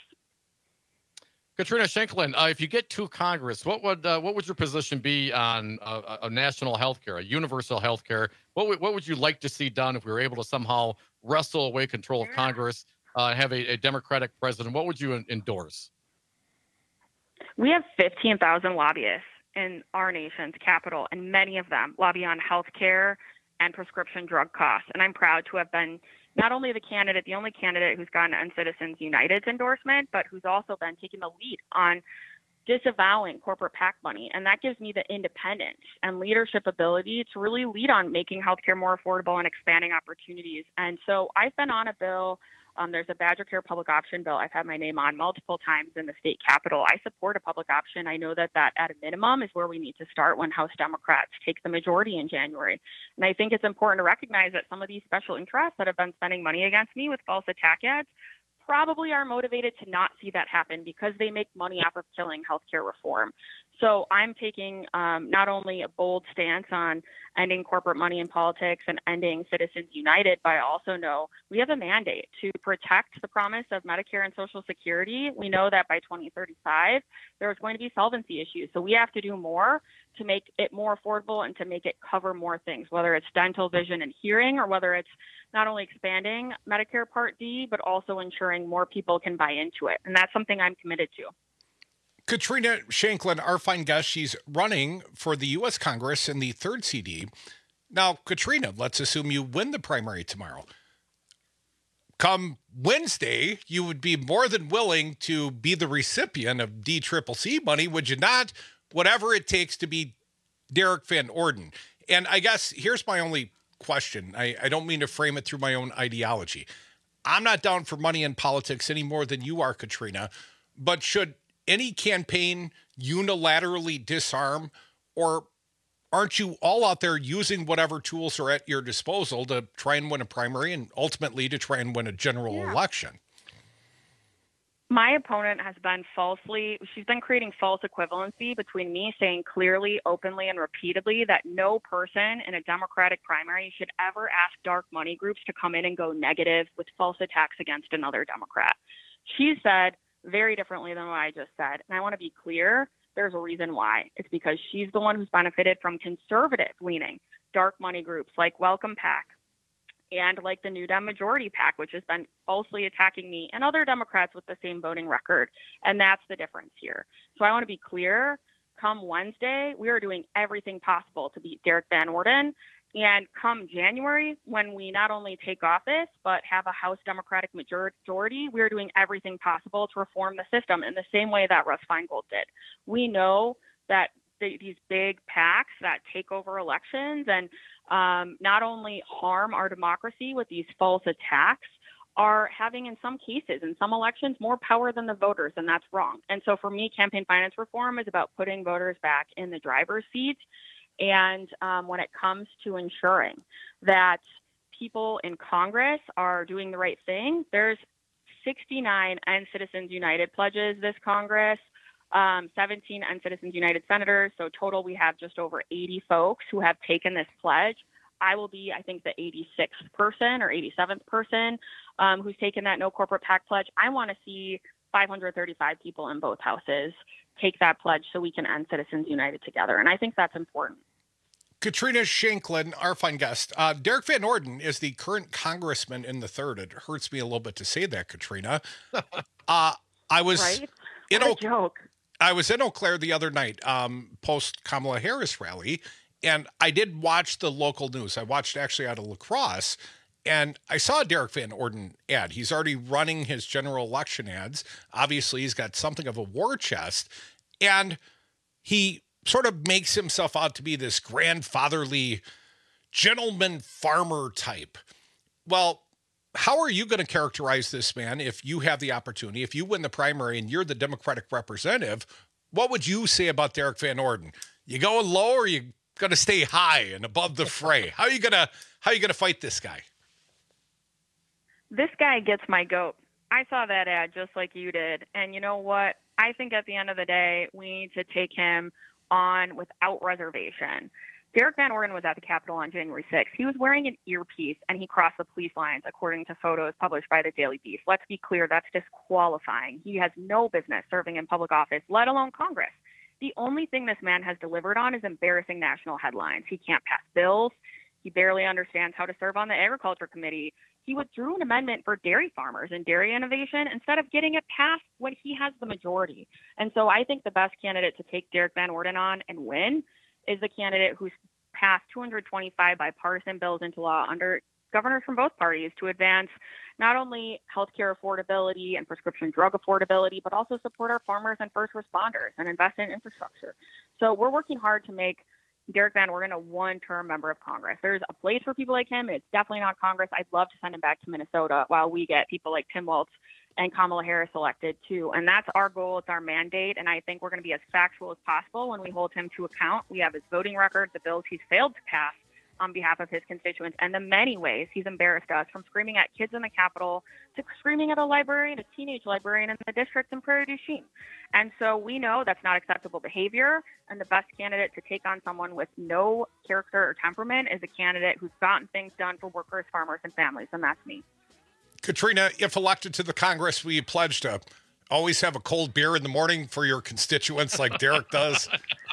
Katrina Shanklin, uh, if you get to Congress, what would uh, what would your position be on uh, a national health care, a universal health care? What would, what would you like to see done if we were able to somehow wrestle away control of Congress, uh, have a, a Democratic president? What would you en- endorse? We have fifteen thousand lobbyists in our nation's capital, and many of them lobby on health care and prescription drug costs. And I'm proud to have been not only the candidate, the only candidate who's gotten Citizens United's endorsement, but who's also been taking the lead on disavowing corporate PAC money. And that gives me the independence and leadership ability to really lead on making healthcare more affordable and expanding opportunities. And so I've been on a bill. Um, there's a Badger Care public option bill I've had my name on multiple times in the state capitol. I support a public option. I know that that at a minimum is where we need to start when House Democrats take the majority in January. And I think it's important to recognize that some of these special interests that have been spending money against me with false attack ads probably are motivated to not see that happen because they make money off of killing healthcare reform. So I'm taking um, not only a bold stance on ending corporate money in politics and ending Citizens United, but I also know we have a mandate to protect the promise of Medicare and Social Security. We know that by twenty thirty-five, there's going to be solvency issues. So we have to do more to make it more affordable and to make it cover more things, whether it's dental, vision, and hearing, or whether it's not only expanding Medicare Part D, but also ensuring more people can buy into it. And that's something I'm committed to. Katrina Shanklin, our fine guest, she's running for the U S Congress in the third C D. Now, Katrina, let's assume you win the primary tomorrow. Come Wednesday, you would be more than willing to be the recipient of D C C C money, would you not? Whatever it takes to be Derek Van Orden. And I guess here's my only question. I, I don't mean to frame it through my own ideology. I'm not down for money in politics any more than you are, Katrina, but should any campaign unilaterally disarm, or aren't you all out there using whatever tools are at your disposal to try and win a primary and ultimately to try and win a general yeah. election? My opponent has been falsely, she's been creating false equivalency between me saying clearly, openly, and repeatedly that no person in a Democratic primary should ever ask dark money groups to come in and go negative with false attacks against another Democrat. She said very differently than what I just said. And I want to be clear, there's a reason why. It's because she's the one who's benefited from conservative-leaning dark money groups like Welcome PAC, and like the New Dem Majority PAC, which has been falsely attacking me and other Democrats with the same voting record. And that's the difference here. So I want to be clear, come Wednesday, we are doing everything possible to beat Derek Van Orden. And come January, when we not only take office, but have a House Democratic majority, we are doing everything possible to reform the system in the same way that Russ Feingold did. We know that the, these big PACs that take over elections and um, not only harm our democracy with these false attacks, are having, in some cases, in some elections, more power than the voters, and that's wrong. And so for me, campaign finance reform is about putting voters back in the driver's seat. And um, when it comes to ensuring that people in Congress are doing the right thing, there's sixty-nine End Citizens United pledges this Congress, um, seventeen End Citizens United senators. So total, we have just over eighty folks who have taken this pledge. I will be, I think, the eighty-sixth person or eighty-seventh person um, who's taken that No Corporate PAC pledge. I want to see five hundred thirty-five people in both houses take that pledge so we can end Citizens United together. And I think that's important. Katrina Shanklin, our fine guest. Uh, Derek Van Orden is the current congressman in the third. It hurts me a little bit to say that, Katrina. uh, I was right? in What a Eau- joke. I was in Eau Claire the other night, um, post Kamala Harris rally, and I did watch the local news. I watched actually out of La Crosse, and I saw a Derek Van Orden ad. He's already running his general election ads. Obviously, he's got something of a war chest, and he sort of makes himself out to be this grandfatherly gentleman farmer type. Well, how are you going to characterize this man if you have the opportunity, if you win the primary and you're the Democratic representative? What would you say about Derek Van Orden? You going low or you going to stay high and above the fray? How are you going to how are you going to fight this guy? This guy gets my goat. I saw that ad just like you did. And you know what? I think at the end of the day, we need to take him on without reservation. Derek Van Orden was at the Capitol on January sixth. He was wearing an earpiece and he crossed the police lines, according to photos published by the Daily Beast. Let's be clear, that's disqualifying. He has no business serving in public office, let alone Congress. The only thing this man has delivered on is embarrassing national headlines. He can't pass bills. He barely understands how to serve on the Agriculture Committee. He withdrew an amendment for dairy farmers and dairy innovation instead of getting it passed when he has the majority. And so I think the best candidate to take Derek Van Orden on and win is the candidate who's passed two hundred twenty-five bipartisan bills into law under governors from both parties to advance not only healthcare affordability and prescription drug affordability, but also support our farmers and first responders and invest in infrastructure. So we're working hard to make Derek Van Orden a one-term member of Congress. There's a place for people like him. It's definitely not Congress. I'd love to send him back to Minnesota while we get people like Tim Walz and Kamala Harris elected too. And that's our goal. It's our mandate. And I think we're going to be as factual as possible when we hold him to account. We have his voting record, the bills he's failed to pass on behalf of his constituents, and the many ways he's embarrassed us, from screaming at kids in the Capitol to screaming at a librarian, a teenage librarian in the district in Prairie du Chien. And so we know that's not acceptable behavior, and the best candidate to take on someone with no character or temperament is a candidate who's gotten things done for workers, farmers, and families, and that's me. Katrina, if elected to the Congress, will you pledge to always have a cold beer in the morning for your constituents like Derek does?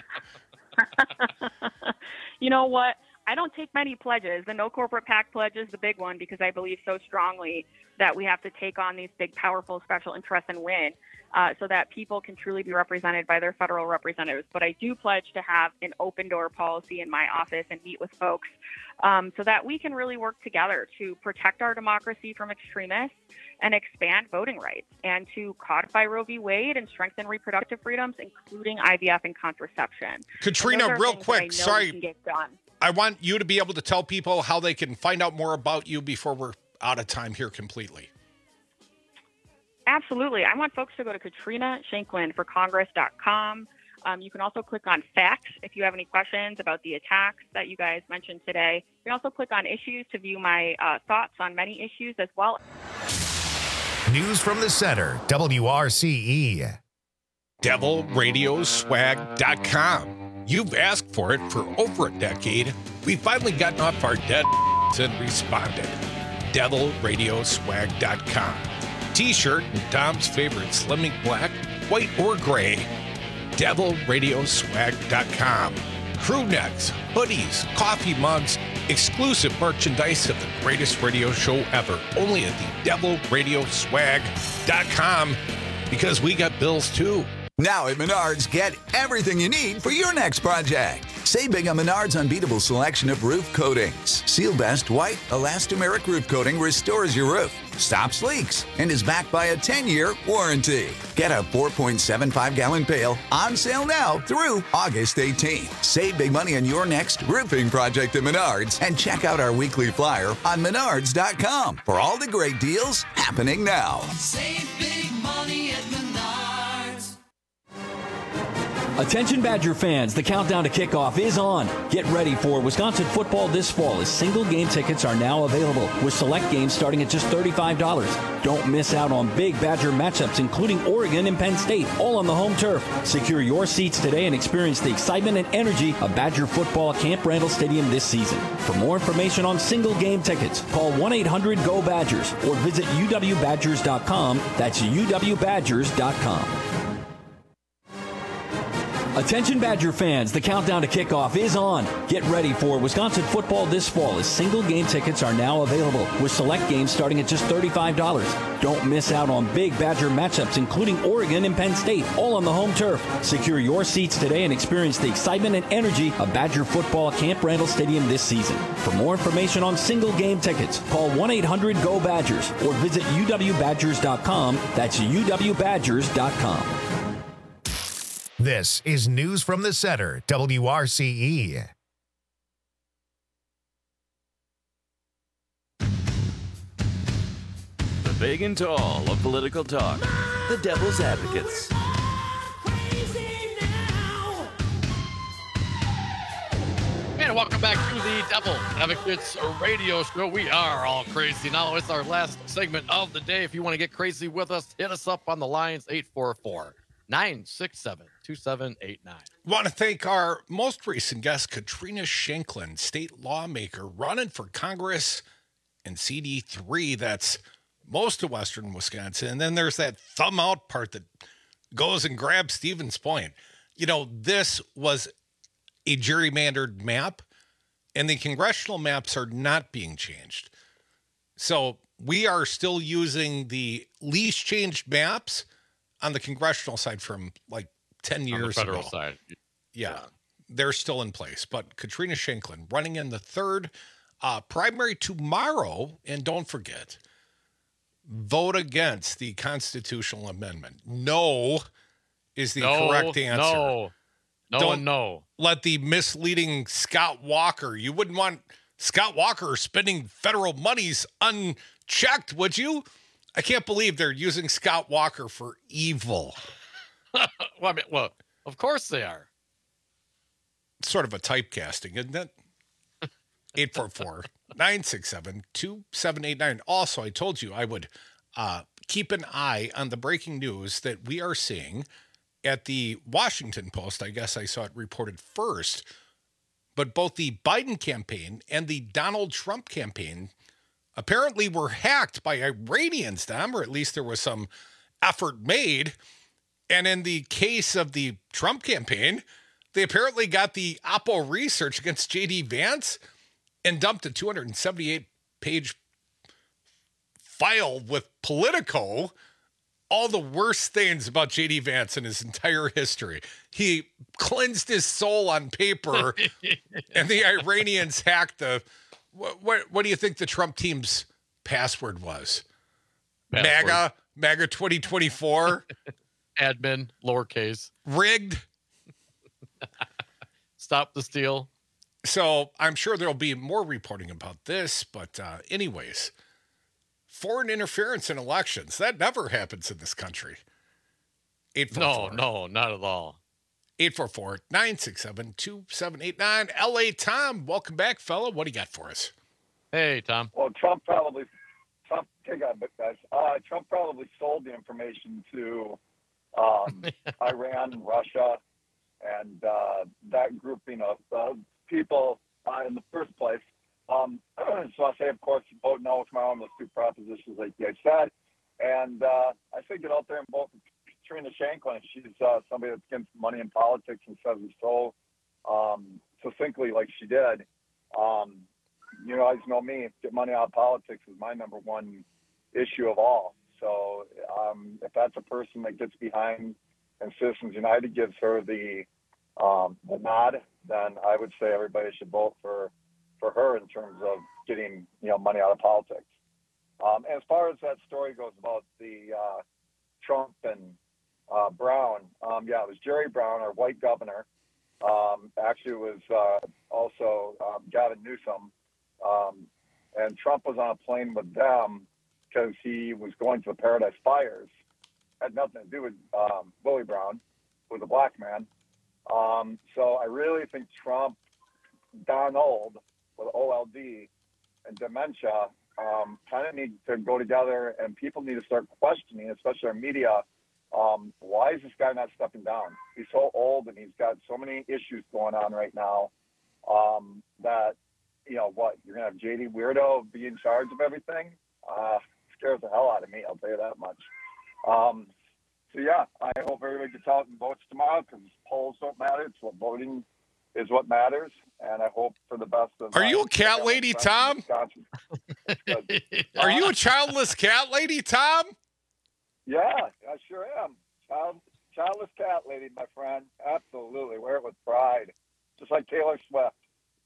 You know what? I don't take many pledges. The No Corporate PAC pledge is the big one because I believe so strongly that we have to take on these big, powerful special interests and win uh, so that people can truly be represented by their federal representatives. But I do pledge to have an open door policy in my office and meet with folks um, so that we can really work together to protect our democracy from extremists and expand voting rights, and to codify Roe v. Wade and strengthen reproductive freedoms, including I V F and contraception. Katrina, And real things quick, that I know sorry. we can get done. I want you to be able to tell people how they can find out more about you before we're out of time here completely. Absolutely. I want folks to go to Katrina Shanklin for Congress dot com. Um, you can also click on facts if you have any questions about the attacks that you guys mentioned today. You can also click on issues to view my uh, thoughts on many issues as well. News from the Center, W R C E. devil radio swag dot com. You've asked for it for over a decade. We've finally gotten off our dead and responded. devil radio swag dot com. T-shirt and Tom's favorite Slimming Black, white or gray. devil radio swag dot com. Crew necks, hoodies, coffee mugs, exclusive merchandise of the greatest radio show ever. Only at the devil radio swag dot com, because we got bills too. Now at Menards, get everything you need for your next project. Save big on Menards' unbeatable selection of roof coatings. Seal Best White Elastomeric Roof Coating restores your roof, stops leaks, and is backed by a ten-year warranty. Get a four point seven five gallon pail on sale now through August eighteenth. Save big money on your next roofing project at Menards, and check out our weekly flyer on menards dot com for all the great deals happening now. Save big money at Menards. Attention Badger fans, the countdown to kickoff is on. Get ready for Wisconsin football this fall, as single game tickets are now available, with select games starting at just thirty-five dollars. Don't miss out on big Badger matchups, including Oregon and Penn State, all on the home turf. Secure your seats today and experience the excitement and energy of Badger football at Camp Randall Stadium this season. For more information on single game tickets, call one eight hundred go badgers or visit u w badgers dot com. That's u w badgers dot com. Attention Badger fans, the countdown to kickoff is on. Get ready for Wisconsin football this fall, as single game tickets are now available, with select games starting at just thirty-five dollars. Don't miss out on big Badger matchups, including Oregon and Penn State, all on the home turf. Secure your seats today and experience the excitement and energy of Badger football at Camp Randall Stadium this season. For more information on single game tickets, call one eight hundred go badgers or visit u w badgers dot com. That's u w badgers dot com. This is News from the Center, W R C E. The big and tall of political talk. The Devil's Advocates. And welcome back to the Devil Advocates radio show. We are all crazy now. It's our last segment of the day. If you want to get crazy with us, hit us up on the lines, eight four four, nine six seven, two seven eight nine. Want to thank our most recent guest, Katrina Shanklin, state lawmaker running for Congress in C D three. That's most of western Wisconsin. And then there's that thumb out part that goes and grabs Stevens Point. You know, this was a gerrymandered map, and the congressional maps are not being changed. So we are still using the least changed maps on the congressional side from like ten years on the federal ago. side. Yeah, Yeah. They're still in place. But Katrina Shanklin running in the third uh, primary tomorrow. And don't forget, vote against the constitutional amendment. No is the No, correct answer. no. No Don't and no. let the misleading Scott Walker, you wouldn't want Scott Walker spending federal monies unchecked, would you? I can't believe they're using Scott Walker for evil. well, I mean, well, of course they are. It's sort of a typecasting, isn't it? eight four four, nine six seven, two seven eight nine. Also, I told you I would uh, keep an eye on the breaking news that we are seeing at the Washington Post. I guess I saw it reported first. But both the Biden campaign and the Donald Trump campaign apparently were hacked by Iranians, Dom, or at least there was some effort made. And in the case of the Trump campaign, they apparently got the Oppo research against J D Vance and dumped a two hundred seventy-eight page file with Politico, all the worst things about J D Vance in his entire history. He cleansed his soul on paper, and the Iranians hacked the... What, what, what do you think the Trump team's password was? Password. MAGA? MAGA twenty twenty-four? Admin, lowercase. Rigged? Stop the steal. So I'm sure there'll be more reporting about this, but uh, anyways, foreign interference in elections, that never happens in this country. eight four four, No, no, not at all. eight four four, nine six seven, two seven eight nine. L A Tom, welcome back, fella. What do you got for us? Hey, Tom. Well, Trump probably Trump, take a bit, guys. Uh, Trump probably sold the information to um, Iran and Russia and uh, that grouping of uh, people uh, in the first place. Um, so I say, of course, vote no tomorrow on those two propositions, like you guys said. And uh, I say get out there and vote for Katrina Shanklin. She's uh, somebody that's against money in politics and says it so um, succinctly, like she did. Um, you guys know me. Get money out of politics is my number one issue of all. So um, if that's a person that gets behind and Citizens United gives her the um, the nod, then I would say everybody should vote for for her in terms of getting, you know, money out of politics. Um, as far as that story goes about the uh, Trump and uh, Brown, um, yeah, it was Jerry Brown, our white governor. Um, actually, it was uh, also um, Gavin Newsom. Um, and Trump was on a plane with them because he was going to the Paradise Fires. Had nothing to do with um, Willie Brown, who was a black man. Um, so I really think Trump, Donald, with O L D and dementia, um, kind of need to go together, and people need to start questioning, especially our media, um, why is this guy not stepping down? He's so old and he's got so many issues going on right now um, that, you know, what, you're going to have J D Weirdo be in charge of everything? Uh, scares the hell out of me, I'll tell you that much. Um, so, yeah, I hope everybody gets out and votes tomorrow because polls don't matter. It's what voting is what matters, and I hope for the best of. Are you a cat lady, Tom? Are you a childless cat lady, Tom? Yeah, I sure am. Child, childless cat lady, my friend. Absolutely. Wear it with pride. Just like Taylor Swift.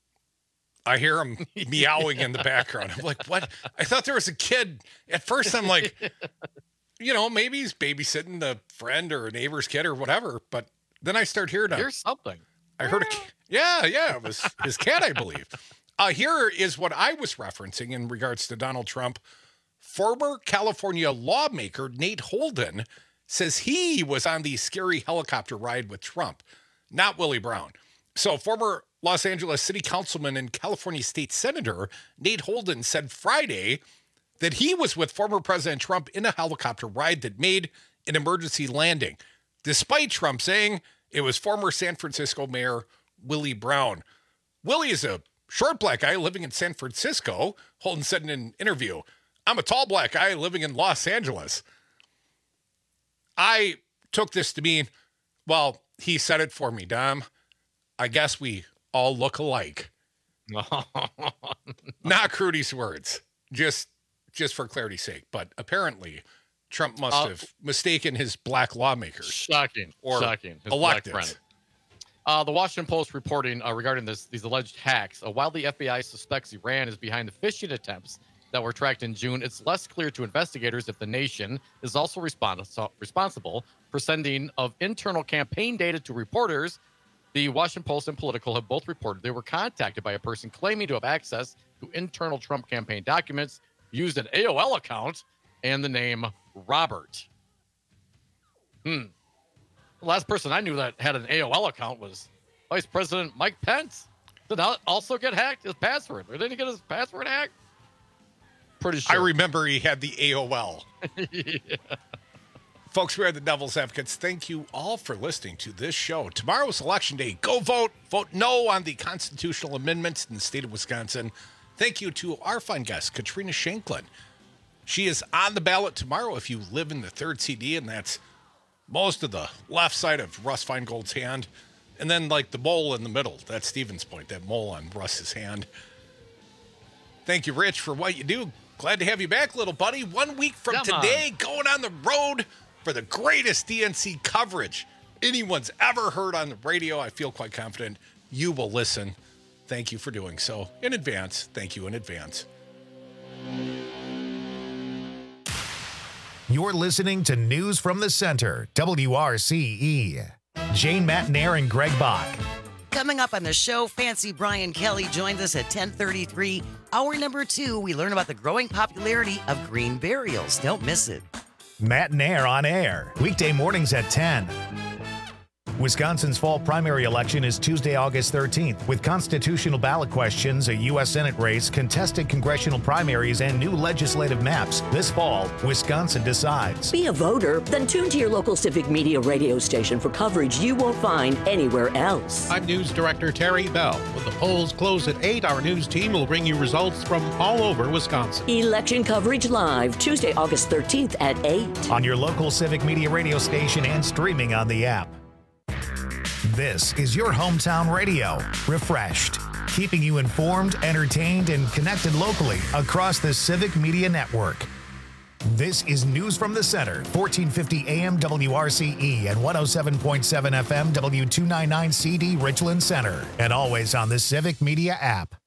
I hear him meowing in the background. I'm like, what? I thought there was a kid. At first, I'm like, you know, maybe he's babysitting a friend or a neighbor's kid or whatever. But then I start hearing Here's something. I heard a yeah, yeah, it was his cat, I believe. Uh, here is what I was referencing in regards to Donald Trump. Former California lawmaker Nate Holden says he was on the scary helicopter ride with Trump, not Willie Brown. So former Los Angeles City Councilman and California State Senator Nate Holden said Friday that he was with former President Trump in a helicopter ride that made an emergency landing, despite Trump saying it was former San Francisco Mayor Willie Brown. Willie is a short black guy living in San Francisco, Holden said in an interview. I'm a tall black guy living in Los Angeles. I took this to mean, well, he said it for me, Dom. I guess we all look alike. Not Crudy's words, just just for clarity's sake. But apparently, Trump must uh, have mistaken his black lawmakers. Shocking. Or shocking. His electeds. Black friend. Uh, the Washington Post reporting uh, regarding this these alleged hacks. Uh, while the F B I suspects Iran is behind the phishing attempts that were tracked in June, it's less clear to investigators if the nation is also respons- responsible for sending of internal campaign data to reporters. The Washington Post and Politico have both reported they were contacted by a person claiming to have access to internal Trump campaign documents, used an A O L account, and the name Robert. Hmm. The last person I knew that had an A O L account was Vice President Mike Pence. Did that also get hacked? His password. Or didn't he get his password hacked? Pretty sure. I remember he had the A O L. Yeah. Folks, we are the Devil's Advocates. Thank you all for listening to this show. Tomorrow's Election Day. Go vote. Vote no on the constitutional amendments in the state of Wisconsin. Thank you to our fine guest, Katrina Shanklin. She is on the ballot tomorrow if you live in the third C D, and that's most of the left side of Russ Feingold's hand. And then, like, the mole in the middle. That's Stephen's point, that mole on Russ's hand. Thank you, Rich, for what you do. Glad to have you back, little buddy. One week from Come today, on. going on the road for the greatest D N C coverage anyone's ever heard on the radio. I feel quite confident you will listen. Thank you for doing so in advance. Thank you in advance. You're listening to News from the Center, W R C E. Jane Matnair and Greg Bach. Coming up on the show, Fancy Brian Kelly joins us at ten thirty-three. Hour number two, we learn about the growing popularity of green burials. Don't miss it. Matt Nair on air, weekday mornings at ten. Wisconsin's fall primary election is Tuesday, August thirteenth, with constitutional ballot questions, a U S Senate race, contested congressional primaries, and new legislative maps. This fall, Wisconsin decides. Be a voter? Then tune to your local Civic Media radio station for coverage you won't find anywhere else. I'm News Director Terry Bell. When the polls close at eight, our news team will bring you results from all over Wisconsin. Election coverage live, Tuesday, August thirteenth at eight. On your local Civic Media radio station and streaming on the app. This is your hometown radio, refreshed, keeping you informed, entertained, and connected locally across the Civic Media Network. This is News from the Center, fourteen fifty A M W R C E and one oh seven point seven F M W two ninety-nine C D Richland Center, and always on the Civic Media app.